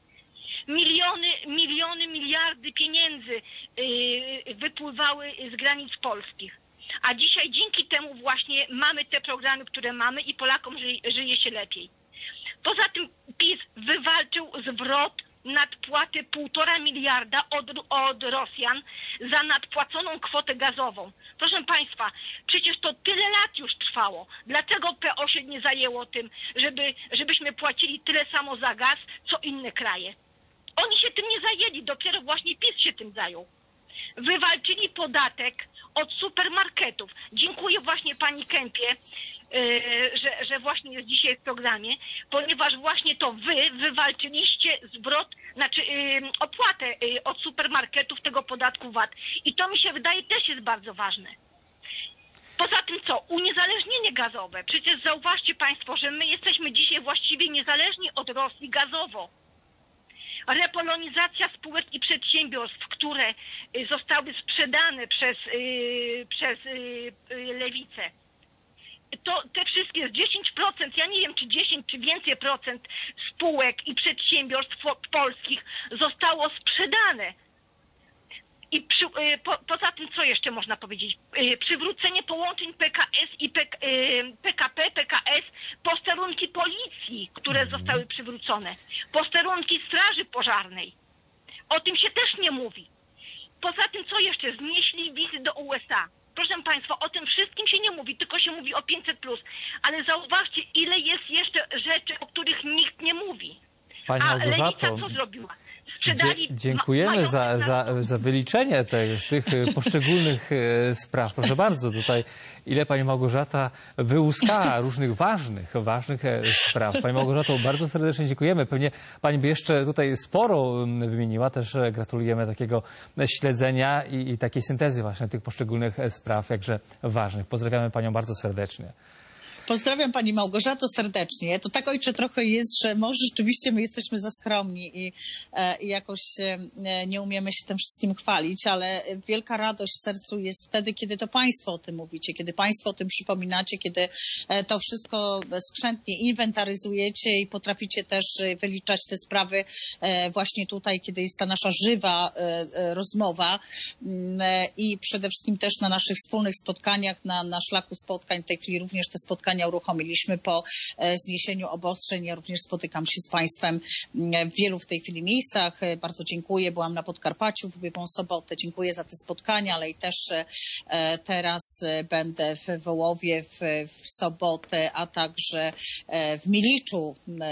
Miliardy pieniędzy wypływały z granic polskich. A dzisiaj dzięki temu właśnie mamy te programy, które mamy i Polakom żyje się lepiej. Poza tym PiS wywalczył zwrot nadpłaty 1,5 miliarda od Rosjan za nadpłaconą kwotę gazową. Proszę Państwa, przecież to tyle lat już trwało. Dlaczego PO się nie zajęło tym, żebyśmy płacili tyle samo za gaz, co inne kraje? Oni się tym nie zajęli, dopiero właśnie PiS się tym zajął. Wywalczyli podatek od supermarketów. Dziękuję właśnie pani Kępie, że właśnie jest dzisiaj w programie, ponieważ właśnie to wy wywalczyliście zwrot, opłatę od supermarketów tego podatku VAT. I to mi się wydaje też jest bardzo ważne. Poza tym co? Uniezależnienie gazowe. Przecież zauważcie Państwo, że my jesteśmy dzisiaj właściwie niezależni od Rosji gazowo. Repolonizacja spółek i przedsiębiorstw, które zostały sprzedane przez lewicę. To te wszystkie z 10%, ja nie wiem czy 10 czy więcej procent spółek i przedsiębiorstw polskich zostało sprzedane. I poza tym co jeszcze można powiedzieć? Przywrócenie połączeń PKS i PKP, PKS, posterunki policji, które zostały przywrócone, posterunki straży pożarnej. O tym się też nie mówi. Poza tym co jeszcze? Znieśli wizy do USA. Proszę Państwa, o tym wszystkim się nie mówi, tylko się mówi o 500+. Ale zauważcie, ile jest jeszcze rzeczy, o których nikt nie mówi. Pani Lewica co zrobiła? Dziękujemy za wyliczenie tych poszczególnych spraw. Proszę bardzo, tutaj ile Pani Małgorzata wyłuskała różnych ważnych spraw. Pani Małgorzato, bardzo serdecznie dziękujemy. Pewnie Pani by jeszcze tutaj sporo wymieniła. Też gratulujemy takiego śledzenia i takiej syntezy właśnie tych poszczególnych spraw, jakże ważnych. Pozdrawiamy Panią bardzo serdecznie. Pozdrawiam Pani Małgorzato serdecznie. To tak, ojcze, trochę jest, że może rzeczywiście my jesteśmy za skromni i jakoś nie umiemy się tym wszystkim chwalić, ale wielka radość w sercu jest wtedy, kiedy to Państwo o tym mówicie, kiedy Państwo o tym przypominacie, kiedy to wszystko skrzętnie inwentaryzujecie i potraficie też wyliczać te sprawy właśnie tutaj, kiedy jest ta nasza żywa rozmowa i przede wszystkim też na naszych wspólnych spotkaniach, na szlaku spotkań. W tej chwili również te spotkania uruchomiliśmy po zniesieniu obostrzeń. Ja również spotykam się z Państwem w wielu w tej chwili miejscach. Bardzo dziękuję. Byłam na Podkarpaciu w ubiegłą sobotę. Dziękuję za te spotkania, ale i też teraz będę w Wołowie w sobotę, a także w Miliczu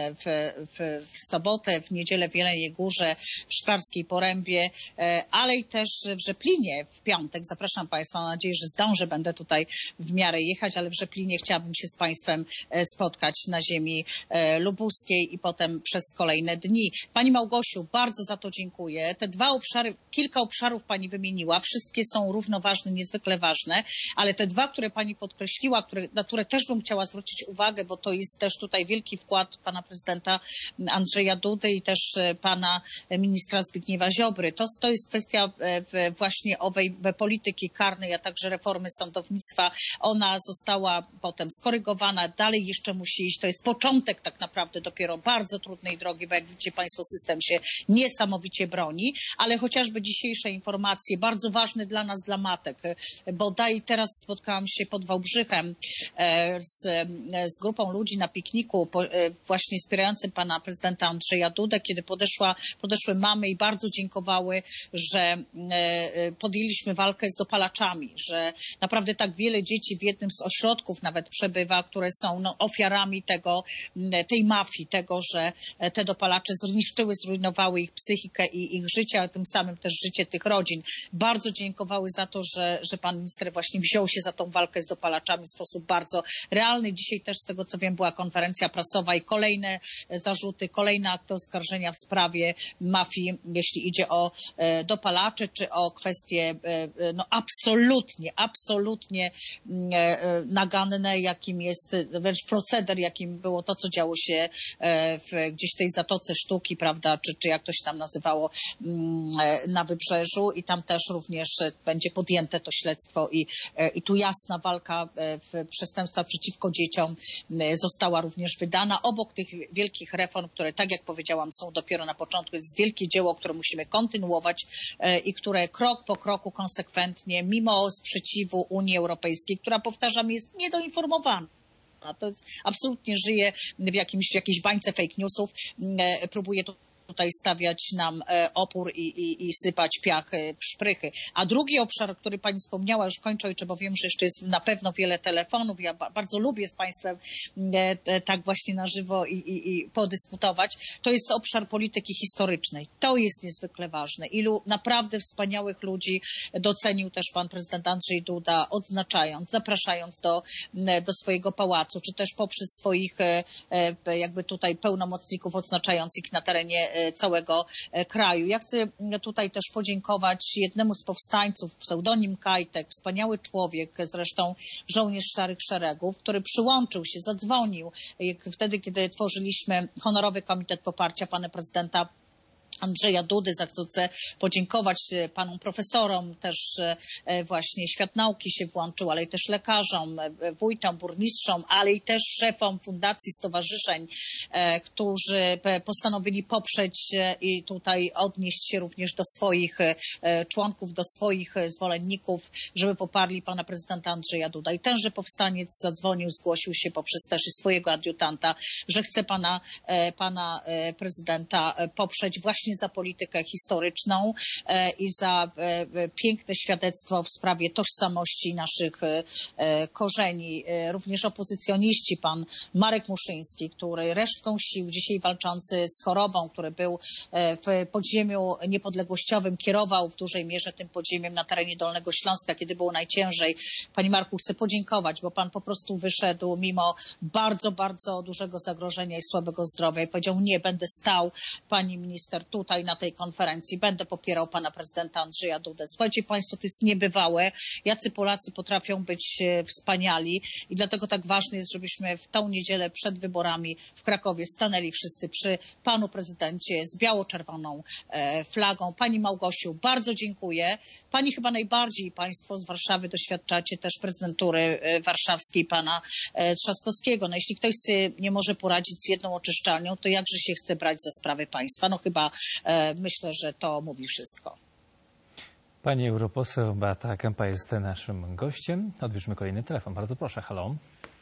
w sobotę, w niedzielę w Jeleniej Górze, w Szklarskiej Porębie, ale i też w Rzeplinie w piątek. Zapraszam Państwa. Mam nadzieję, że zdążę. Będę tutaj w miarę jechać, ale w Rzeplinie chciałabym się z Państwem spotkać na ziemi lubuskiej i potem przez kolejne dni. Pani Małgosiu, bardzo za to dziękuję. Te dwa obszary, kilka obszarów Pani wymieniła, wszystkie są równoważne, niezwykle ważne, ale te dwa, które Pani podkreśliła, na które też bym chciała zwrócić uwagę, bo to jest też tutaj wielki wkład Pana Prezydenta Andrzeja Dudy i też Pana Ministra Zbigniewa Ziobry. To jest kwestia właśnie owej polityki karnej, a także reformy sądownictwa. Ona została potem skorygowana, dalej jeszcze musi iść. To jest początek tak naprawdę dopiero bardzo trudnej drogi, bo jak widzicie Państwo, system się niesamowicie broni, ale chociażby dzisiejsze informacje, bardzo ważne dla nas, dla matek, bo teraz spotkałam się pod Wałbrzychem z grupą ludzi na pikniku właśnie wspierającym Pana Prezydenta Andrzeja Dudę, kiedy podeszły mamy i bardzo dziękowały, że podjęliśmy walkę z dopalaczami, że naprawdę tak wiele dzieci w jednym z ośrodków nawet przebywa Kijowa, które są ofiarami tej mafii, tego, że te dopalacze zrujnowały ich psychikę i ich życie, ale tym samym też życie tych rodzin. Bardzo dziękowały za to, że pan minister właśnie wziął się za tą walkę z dopalaczami w sposób bardzo realny. Dzisiaj też z tego co wiem była konferencja prasowa i kolejne zarzuty, kolejne akty oskarżenia w sprawie mafii, jeśli idzie o dopalacze czy o kwestie absolutnie naganne, jakim jest wręcz proceder, jakim było to, co działo się gdzieś w tej Zatoce Sztuki, prawda, czy jak to się tam nazywało na Wybrzeżu i tam też również będzie podjęte to śledztwo i tu jasna walka w przestępstwa przeciwko dzieciom została również wydana. Obok tych wielkich reform, które tak jak powiedziałam są dopiero na początku, jest wielkie dzieło, które musimy kontynuować i które krok po kroku konsekwentnie, mimo sprzeciwu Unii Europejskiej, która powtarzam jest niedoinformowana. To absolutnie żyje w jakiejś bańce fake newsów, próbuje tutaj stawiać nam opór i sypać piach w szprychy. A drugi obszar, który pani wspomniała, już kończę, bo wiem, że jeszcze jest na pewno wiele telefonów. Ja bardzo lubię z państwem tak właśnie na żywo i podyskutować. To jest obszar polityki historycznej. To jest niezwykle ważne. Ilu naprawdę wspaniałych ludzi docenił też pan prezydent Andrzej Duda, odznaczając, zapraszając do swojego pałacu, czy też poprzez swoich jakby tutaj pełnomocników, odznaczając ich na terenie całego kraju. Ja chcę tutaj też podziękować jednemu z powstańców, pseudonim Kajtek, wspaniały człowiek, zresztą żołnierz Szarych Szeregów, który przyłączył się, zadzwonił wtedy, kiedy tworzyliśmy Honorowy Komitet Poparcia pana prezydenta Andrzeja Dudy. Chcę podziękować panom profesorom, też właśnie świat nauki się włączył, ale i też lekarzom, wójtom, burmistrzom, ale i też szefom fundacji, stowarzyszeń, którzy postanowili poprzeć i tutaj odnieść się również do swoich członków, do swoich zwolenników, żeby poparli pana prezydenta Andrzeja Duda. I tenże powstaniec zadzwonił, zgłosił się poprzez też i swojego adiutanta, że chce pana prezydenta poprzeć właśnie za politykę historyczną i za piękne świadectwo w sprawie tożsamości naszych korzeni. Również opozycjoniści, pan Marek Muszyński, który resztką sił dzisiaj walczący z chorobą, który był w podziemiu niepodległościowym, kierował w dużej mierze tym podziemiem na terenie Dolnego Śląska, kiedy było najciężej. Panie Marku, chcę podziękować, bo pan po prostu wyszedł mimo bardzo, bardzo dużego zagrożenia i słabego zdrowia i powiedział: nie, będę stał, pani minister, tutaj na tej konferencji, będę popierał pana prezydenta Andrzeja Dudę. Słuchajcie państwo, to jest niebywałe, jacy Polacy potrafią być wspaniali i dlatego tak ważne jest, żebyśmy w tą niedzielę przed wyborami w Krakowie stanęli wszyscy przy panu prezydencie z biało-czerwoną flagą. Pani Małgosiu, bardzo dziękuję. Pani chyba najbardziej, państwo z Warszawy doświadczacie też prezydentury warszawskiej pana Trzaskowskiego. No jeśli ktoś sobie nie może poradzić z jedną oczyszczalnią, to jakże się chce brać za sprawy państwa? No chyba myślę, że to mówi wszystko. Pani europoseł Beata Kempa jest naszym gościem. Odbierzmy kolejny telefon. Bardzo proszę. Halo.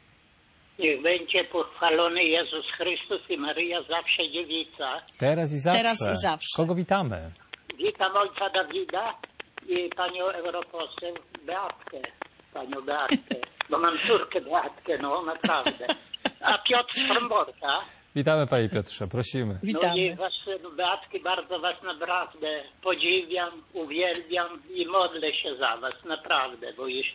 Niech będzie pochwalony Jezus Chrystus i Maryja zawsze dziewica. Teraz i zawsze. Teraz i zawsze. Kogo witamy? Witam ojca Dawida i panią europoseł Beatkę. Panią Beatkę, bo mam córkę Beatkę, no naprawdę. A Piotr Strąborka. Witamy panie Piotrze, prosimy. Witamy. No i was, Beatki, bardzo was naprawdę podziwiam, uwielbiam i modlę się za was, naprawdę, bo już,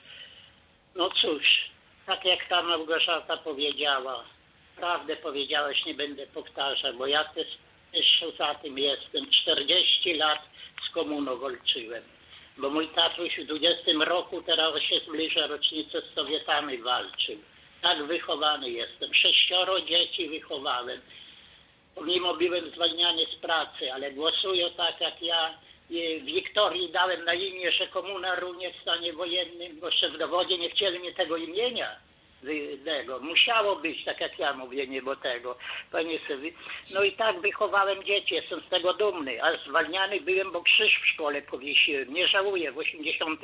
no cóż, tak jak ta Małgorzata powiedziała, prawdę powiedziałaś, nie będę powtarzał, bo ja też za tym jestem. 40 lat z komuną walczyłem, bo mój tatuś w 20 roku, teraz się zbliża rocznicę z Sowietami, walczył. Tak wychowany jestem. 6 dzieci wychowałem. Pomimo byłem zwalniany z pracy, ale głosuję tak jak ja. Wiktorii dałem na imię, że komuna runie w stanie wojennym, bo jeszcze w dowodzie nie chcieli mi tego imienia. Musiało być, tak jak ja mówię, nie bo tego. Panie Sywy. No i tak wychowałem dzieci, jestem z tego dumny. A zwalniany byłem, bo krzyż w szkole powiesiłem. Nie żałuję, w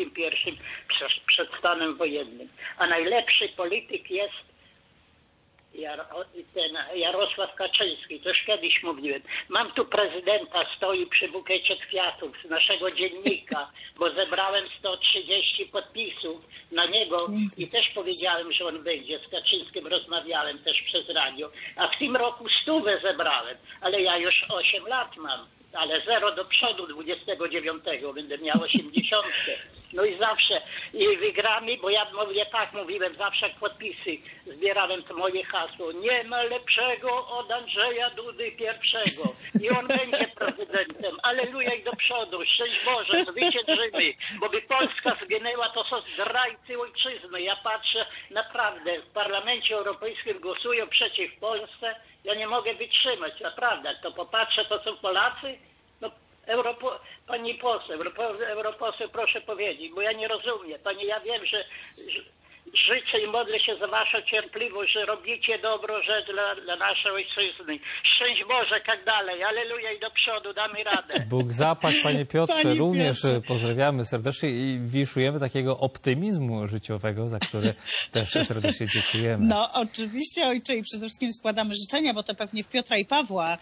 81 przed stanem wojennym. A najlepszy polityk jest Jarosław Kaczyński, to już kiedyś mówiłem. Mam tu prezydenta, stoi przy bukiecie kwiatów z naszego dziennika, bo zebrałem 130 podpisów na niego i też powiedziałem, że on będzie. Z Kaczyńskim rozmawiałem też przez radio. A w tym roku 100 zebrałem, ale ja już 8 lat mam. Ale 0 do przodu 29 będę miał 80. No i zawsze i wygramy, bo ja mówiłem zawsze jak podpisy zbierałem, to moje hasło: nie ma lepszego od Andrzeja Dudy pierwszego i on będzie prezydentem. Alleluja i do przodu, szczęść Boże, zwyciężymy, bo by Polska zginęła, to są zdrajcy ojczyzny. Ja patrzę, naprawdę, w Parlamencie Europejskim głosują przeciw Polsce. Ja nie mogę wytrzymać, naprawdę. Jak to popatrzę, to są Polacy. No, pani poseł, europoseł, proszę powiedzieć, bo ja nie rozumiem. Pani, ja wiem, że życzę i modlę się za waszą cierpliwość, że robicie dobrą rzecz dla naszej ojczyzny. Szczęść Boże, tak dalej. Alleluja i do przodu, damy radę. Bóg zapłać, panie Piotrze. Panie Również Piotrze. pozdrawiamy serdecznie i wiszujemy takiego optymizmu życiowego, za który też serdecznie dziękujemy. No oczywiście, ojcze, i przede wszystkim składamy życzenia, bo to pewnie w Piotra i Pawła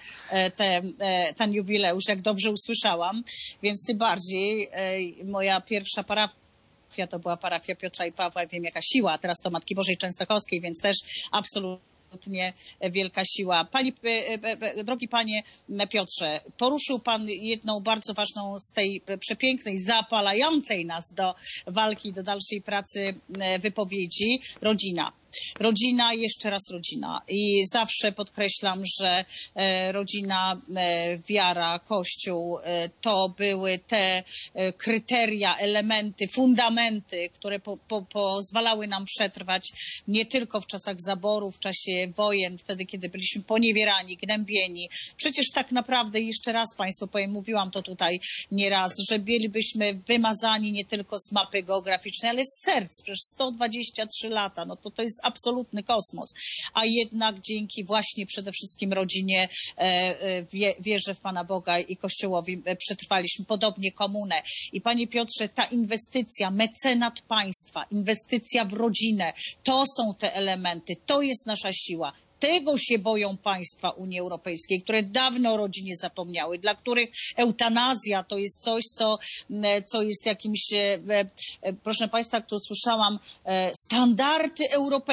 ten jubileusz, jak dobrze usłyszałam, więc tym bardziej moja pierwsza parafia to była parafia Piotra i Pawła, wiem jaka siła, teraz to Matki Bożej Częstochowskiej, więc też absolutnie wielka siła. Drogi panie Piotrze, poruszył pan jedną bardzo ważną z tej przepięknej, zapalającej nas do walki, do dalszej pracy wypowiedzi: rodzina. Rodzina, jeszcze raz rodzina. I zawsze podkreślam, że rodzina, wiara, Kościół to były te kryteria, elementy, fundamenty, które pozwalały nam przetrwać nie tylko w czasach zaboru, w czasie wojen, wtedy, kiedy byliśmy poniewierani, gnębieni. Przecież tak naprawdę, jeszcze raz państwu powiem, mówiłam to tutaj nieraz, że bylibyśmy wymazani nie tylko z mapy geograficznej, ale z serc. Przecież 123 lata, no to jest absolutny kosmos. A jednak dzięki właśnie przede wszystkim rodzinie, wierze w Pana Boga i Kościołowi przetrwaliśmy. Podobnie komunę. I panie Piotrze, ta inwestycja, mecenat państwa, inwestycja w rodzinę, to są te elementy, to jest nasza siła. Tego się boją państwa Unii Europejskiej, które dawno o rodzinie zapomniały, dla których eutanazja to jest coś, co jest jakimś, proszę państwa, jak tu słyszałam, standardy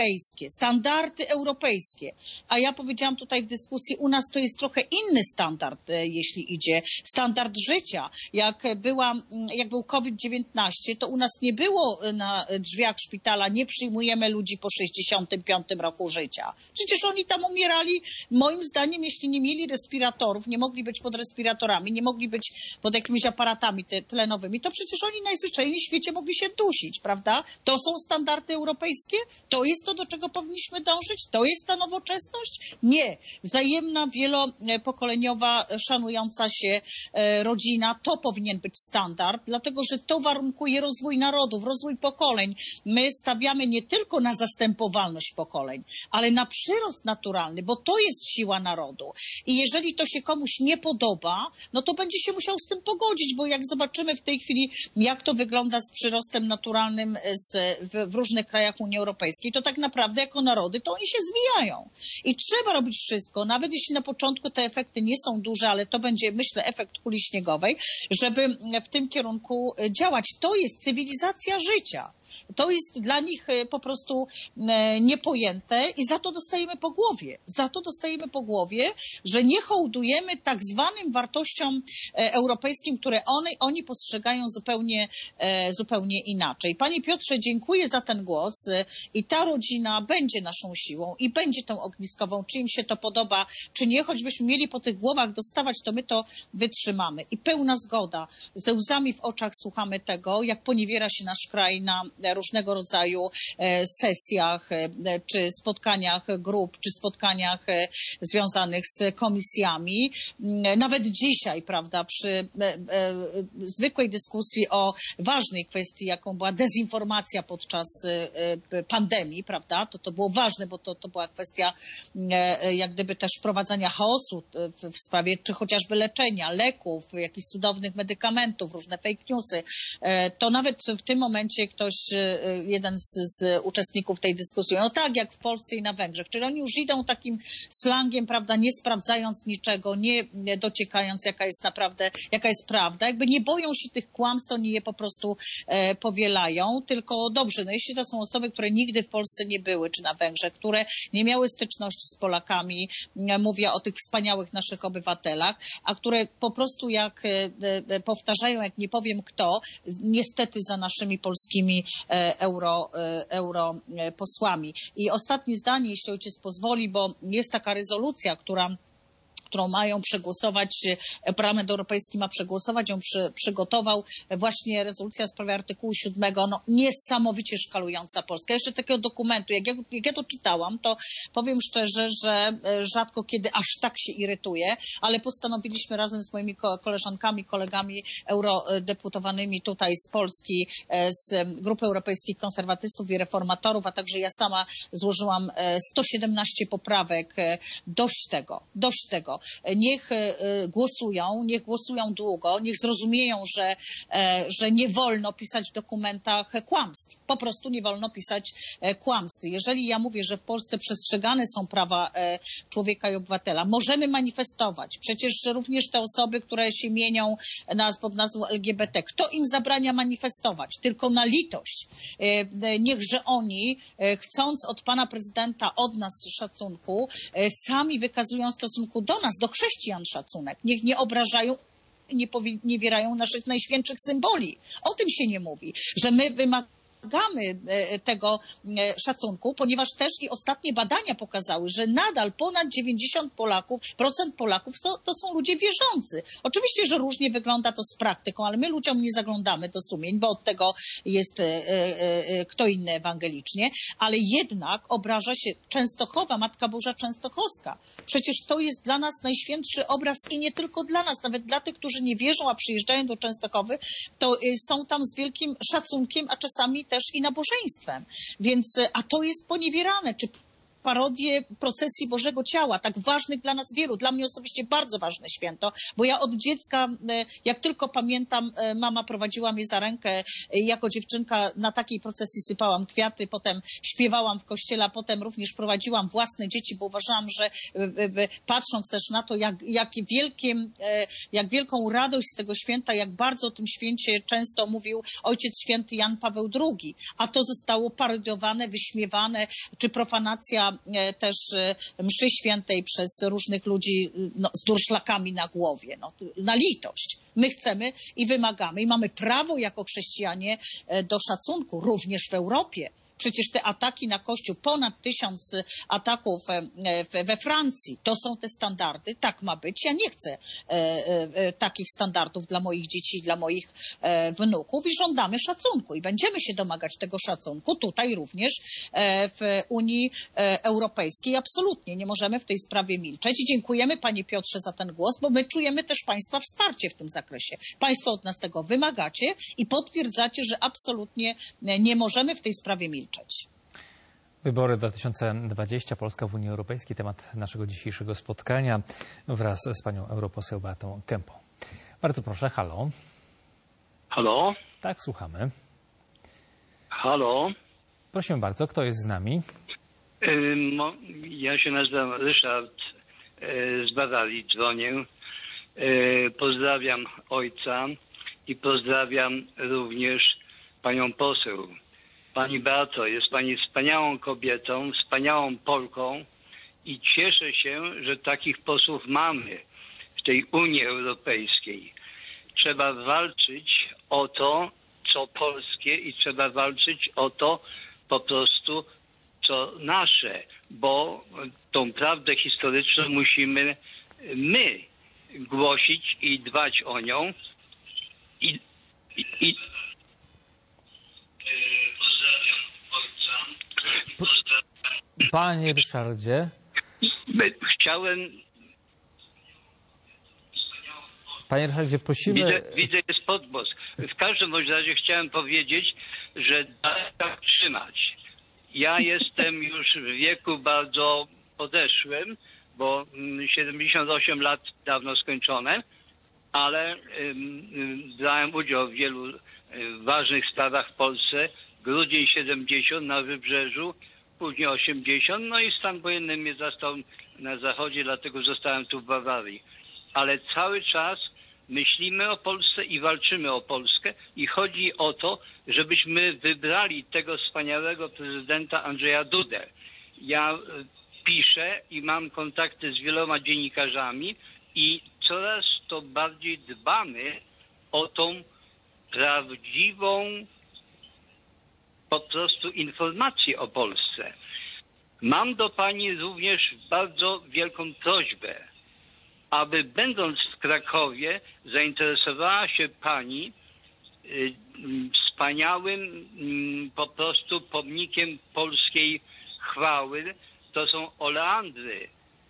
europejskie. A ja powiedziałam tutaj w dyskusji, u nas to jest trochę inny standard, jeśli idzie, standard życia. Jak był COVID-19, to u nas nie było na drzwiach szpitala: nie przyjmujemy ludzi po 65 roku życia. Przecież oni tam umierali, moim zdaniem, jeśli nie mieli respiratorów, nie mogli być pod respiratorami, nie mogli być pod jakimiś aparatami tlenowymi, to przecież oni najzwyczajniej w świecie mogli się dusić, prawda? To są standardy europejskie? To jest to, do czego powinniśmy dążyć? To jest ta nowoczesność? Nie. Wzajemna, wielopokoleniowa, szanująca się rodzina, to powinien być standard, dlatego że to warunkuje rozwój narodów, rozwój pokoleń. My stawiamy nie tylko na zastępowalność pokoleń, ale na przyrost naturalny, bo to jest siła narodu. I jeżeli to się komuś nie podoba, no to będzie się musiał z tym pogodzić, bo jak zobaczymy w tej chwili, jak to wygląda z przyrostem naturalnym w różnych krajach Unii Europejskiej, to tak naprawdę jako narody to oni się zwijają. I trzeba robić wszystko, nawet jeśli na początku te efekty nie są duże, ale to będzie, myślę, efekt kuli śniegowej, żeby w tym kierunku działać. To jest cywilizacja życia. To jest dla nich po prostu niepojęte i za to dostajemy po głowie. Że nie hołdujemy tak zwanym wartościom europejskim, które oni postrzegają zupełnie inaczej. Panie Piotrze, dziękuję za ten głos i ta rodzina będzie naszą siłą i będzie tą ogniskową, czy im się to podoba, czy nie, choćbyśmy mieli po tych głowach dostawać, to my to wytrzymamy. I pełna zgoda, ze łzami w oczach słuchamy tego, jak poniewiera się nasz kraj na różnego rodzaju sesjach, czy spotkaniach grup, czy spotkaniach związanych z komisjami. Nawet dzisiaj, prawda, przy zwykłej dyskusji o ważnej kwestii, jaką była dezinformacja podczas pandemii, prawda, to było ważne, bo to była kwestia jak gdyby też wprowadzania chaosu w sprawie czy chociażby leczenia, leków, jakichś cudownych medykamentów, różne fake newsy. To nawet w tym momencie ktoś jeden z uczestników tej dyskusji. No tak, jak w Polsce i na Węgrzech. Czyli oni już idą takim slangiem, prawda, nie sprawdzając niczego, nie dociekając, jaka jest prawda. Jakby nie boją się tych kłamstw, oni je po prostu powielają. Tylko dobrze, no jeśli to są osoby, które nigdy w Polsce nie były, czy na Węgrzech, które nie miały styczności z Polakami, mówię o tych wspaniałych naszych obywatelach, a które po prostu jak powtarzają, jak nie powiem kto, niestety za naszymi polskimi europosłami. I ostatnie zdanie, jeśli ojciec pozwoli, bo jest taka rezolucja, którą mają przegłosować, Parlament Europejski ma przegłosować, ją przygotował właśnie rezolucja w sprawie artykułu 7, no niesamowicie szkalująca Polskę. Jeszcze takiego dokumentu, jak ja to czytałam, to powiem szczerze, że rzadko kiedy aż tak się irytuję, ale postanowiliśmy razem z moimi koleżankami, kolegami eurodeputowanymi tutaj z Polski, z Grupy Europejskich Konserwatystów i Reformatorów, a także ja sama złożyłam 117 poprawek. Dość tego. Niech głosują długo, niech zrozumieją, że nie wolno pisać w dokumentach kłamstw. Po prostu nie wolno pisać kłamstw. Jeżeli ja mówię, że w Polsce przestrzegane są prawa człowieka i obywatela, możemy manifestować. Przecież również te osoby, które się mienią pod nazwą LGBT, kto im zabrania manifestować? Tylko na litość. Niechże oni, chcąc od pana prezydenta, od nas szacunku, sami wykazują w stosunku do nas, do chrześcijan szacunek. Niech nie obrażają i nie wierają naszych najświętszych symboli. O tym się nie mówi, że my wymagamy tego szacunku, ponieważ też i ostatnie badania pokazały, że nadal ponad 90% Polaków to są ludzie wierzący. Oczywiście, że różnie wygląda to z praktyką, ale my ludziom nie zaglądamy do sumień, bo od tego jest kto inny ewangelicznie, ale jednak obraża się Częstochowa, Matka Boża Częstochowska. Przecież to jest dla nas najświętszy obraz i nie tylko dla nas, nawet dla tych, którzy nie wierzą, a przyjeżdżają do Częstochowy, to są tam z wielkim szacunkiem, a czasami też i nabożeństwem. Więc, a to jest poniewierane, czy parodie procesji Bożego Ciała, tak ważnych dla nas wielu. Dla mnie osobiście bardzo ważne święto, bo ja od dziecka, jak tylko pamiętam, mama prowadziła mnie za rękę. Jako dziewczynka na takiej procesji sypałam kwiaty, potem śpiewałam w kościele, a potem również prowadziłam własne dzieci, bo uważałam, że patrząc też na to, jak wielką radość z tego święta, jak bardzo o tym święcie często mówił Ojciec Święty Jan Paweł II, a to zostało parodiowane, wyśmiewane, czy profanacja też mszy świętej przez różnych ludzi z durszlakami na głowie. Na litość. My chcemy i wymagamy i mamy prawo jako chrześcijanie do szacunku, również w Europie. Przecież te ataki na Kościół, ponad 1000 ataków we Francji, to są te standardy, tak ma być. Ja nie chcę takich standardów dla moich dzieci i dla moich wnuków i żądamy szacunku i będziemy się domagać tego szacunku tutaj również w Unii Europejskiej. Absolutnie nie możemy w tej sprawie milczeć i dziękujemy panie Piotrze za ten głos, bo my czujemy też państwa wsparcie w tym zakresie. Państwo od nas tego wymagacie i potwierdzacie, że absolutnie nie możemy w tej sprawie milczeć. Wybory 2020, Polska w Unii Europejskiej, temat naszego dzisiejszego spotkania wraz z panią europoseł Beatą Kempą. Bardzo proszę, halo. Halo? Tak, słuchamy. Halo? Prosimy bardzo, kto jest z nami? Ja się nazywam Ryszard, z Bawarii dzwonię. Pozdrawiam ojca i pozdrawiam również panią poseł. Pani Beato, jest pani wspaniałą kobietą, wspaniałą Polką i cieszę się, że takich posłów mamy w tej Unii Europejskiej. Trzeba walczyć o to, co polskie i trzeba walczyć o to po prostu, co nasze, bo tą prawdę historyczną musimy my głosić i dbać o nią. Pozdrawiam ojca. Panie Ryszardzie. Chciałem... Panie Ryszardzie, prosimy... Widzę, jest podgłos. W każdym razie chciałem powiedzieć, że tak trzymać. Ja jestem już w wieku bardzo podeszłym, bo 78 lat dawno skończone, ale brałem udział w wielu ważnych sprawach w Polsce grudzień 70 na Wybrzeżu, później 80, no i stan wojenny mnie zastał na zachodzie, dlatego zostałem tu w Bawarii. Ale cały czas myślimy o Polsce i walczymy o Polskę i chodzi o to, żebyśmy wybrali tego wspaniałego prezydenta Andrzeja Dudę. Ja piszę i mam kontakty z wieloma dziennikarzami i coraz to bardziej dbamy o tą prawdziwą po prostu informację o Polsce. Mam do pani również bardzo wielką prośbę, aby będąc w Krakowie zainteresowała się pani wspaniałym po prostu pomnikiem polskiej chwały. To są oleandry.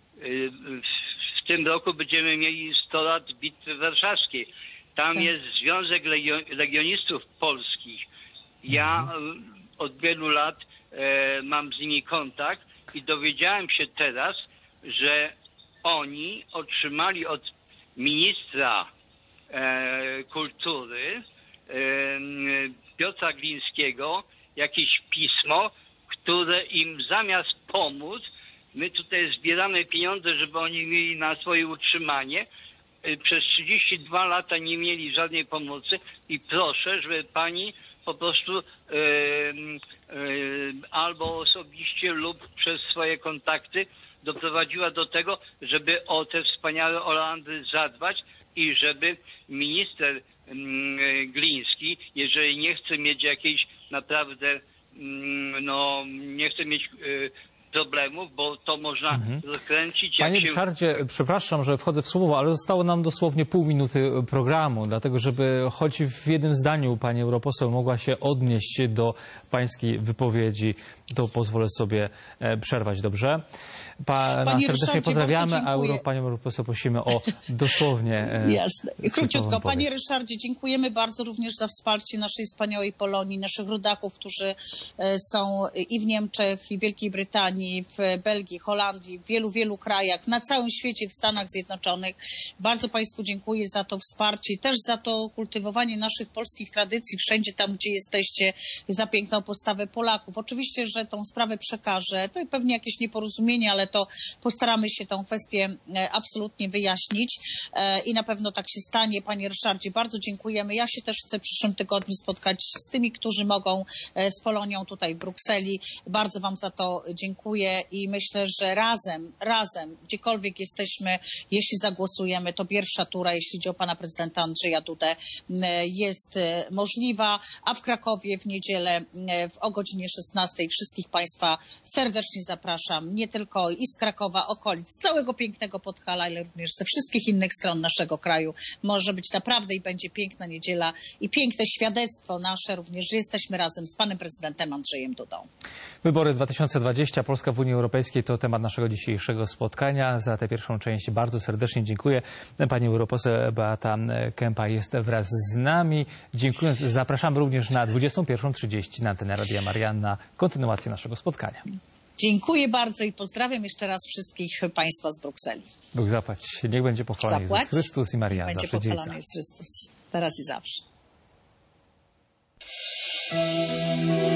W tym roku będziemy mieli 100 lat Bitwy Warszawskiej. Tam jest Związek Legionistów Polskich. Ja od wielu lat mam z nimi kontakt i dowiedziałem się teraz, że oni otrzymali od ministra kultury Piotra Glińskiego jakieś pismo, które im zamiast pomóc, my tutaj zbieramy pieniądze, żeby oni mieli na swoje utrzymanie. Przez 32 lata nie mieli żadnej pomocy i proszę, żeby pani po prostu albo osobiście lub przez swoje kontakty doprowadziła do tego, żeby o te wspaniałe oleandry zadbać i żeby minister Gliński, jeżeli nie chce mieć jakiejś naprawdę, no nie chce mieć problemów, bo to można rozkręcić. Panie Ryszardzie, przepraszam, że wchodzę w słowo, ale zostało nam dosłownie pół minuty programu, dlatego żeby choć w jednym zdaniu pani europoseł mogła się odnieść do pańskiej wypowiedzi, to pozwolę sobie przerwać, dobrze? Pana serdecznie pozdrawiamy, a panią europoseł prosimy o dosłownie... Jasne. Króciutko. Panie Ryszardzie, dziękujemy bardzo również za wsparcie naszej wspaniałej Polonii, naszych rodaków, którzy są i w Niemczech, i w Wielkiej Brytanii, w Belgii, Holandii, w wielu krajach, na całym świecie, w Stanach Zjednoczonych. Bardzo państwu dziękuję za to wsparcie i też za to kultywowanie naszych polskich tradycji wszędzie tam, gdzie jesteście, za piękną postawę Polaków. Oczywiście, że tą sprawę przekażę. To pewnie jakieś nieporozumienie, ale to postaramy się tą kwestię absolutnie wyjaśnić i na pewno tak się stanie. Panie Ryszardzie, bardzo dziękujemy. Ja się też chcę w przyszłym tygodniu spotkać z tymi, którzy mogą, z Polonią tutaj w Brukseli. Bardzo wam za to dziękuję i myślę, że razem, gdziekolwiek jesteśmy, jeśli zagłosujemy, to pierwsza tura, jeśli chodzi o pana prezydenta Andrzeja Dudę, jest możliwa, a w Krakowie w niedzielę o godzinie 16 wszystkich państwa serdecznie zapraszam, nie tylko i z Krakowa, okolic, z całego pięknego Podhala, ale również ze wszystkich innych stron naszego kraju. Może być naprawdę i będzie piękna niedziela i piękne świadectwo nasze również, że jesteśmy razem z panem prezydentem Andrzejem Dudą. Wybory 2020, Polska w Unii Europejskiej to temat naszego dzisiejszego spotkania. Za tę pierwszą część bardzo serdecznie dziękuję. Pani europoseł Beata Kempa jest wraz z nami. Dziękując, zapraszamy również na 21:30 na antenę Radia Maria na kontynuację naszego spotkania. Dziękuję bardzo i pozdrawiam jeszcze raz wszystkich państwa z Brukseli. Bóg zapłać. Niech będzie pochwalony Jezus Chrystus i Maria będzie zawsze pochwalony dziecię. jest Chrystus, teraz i zawsze.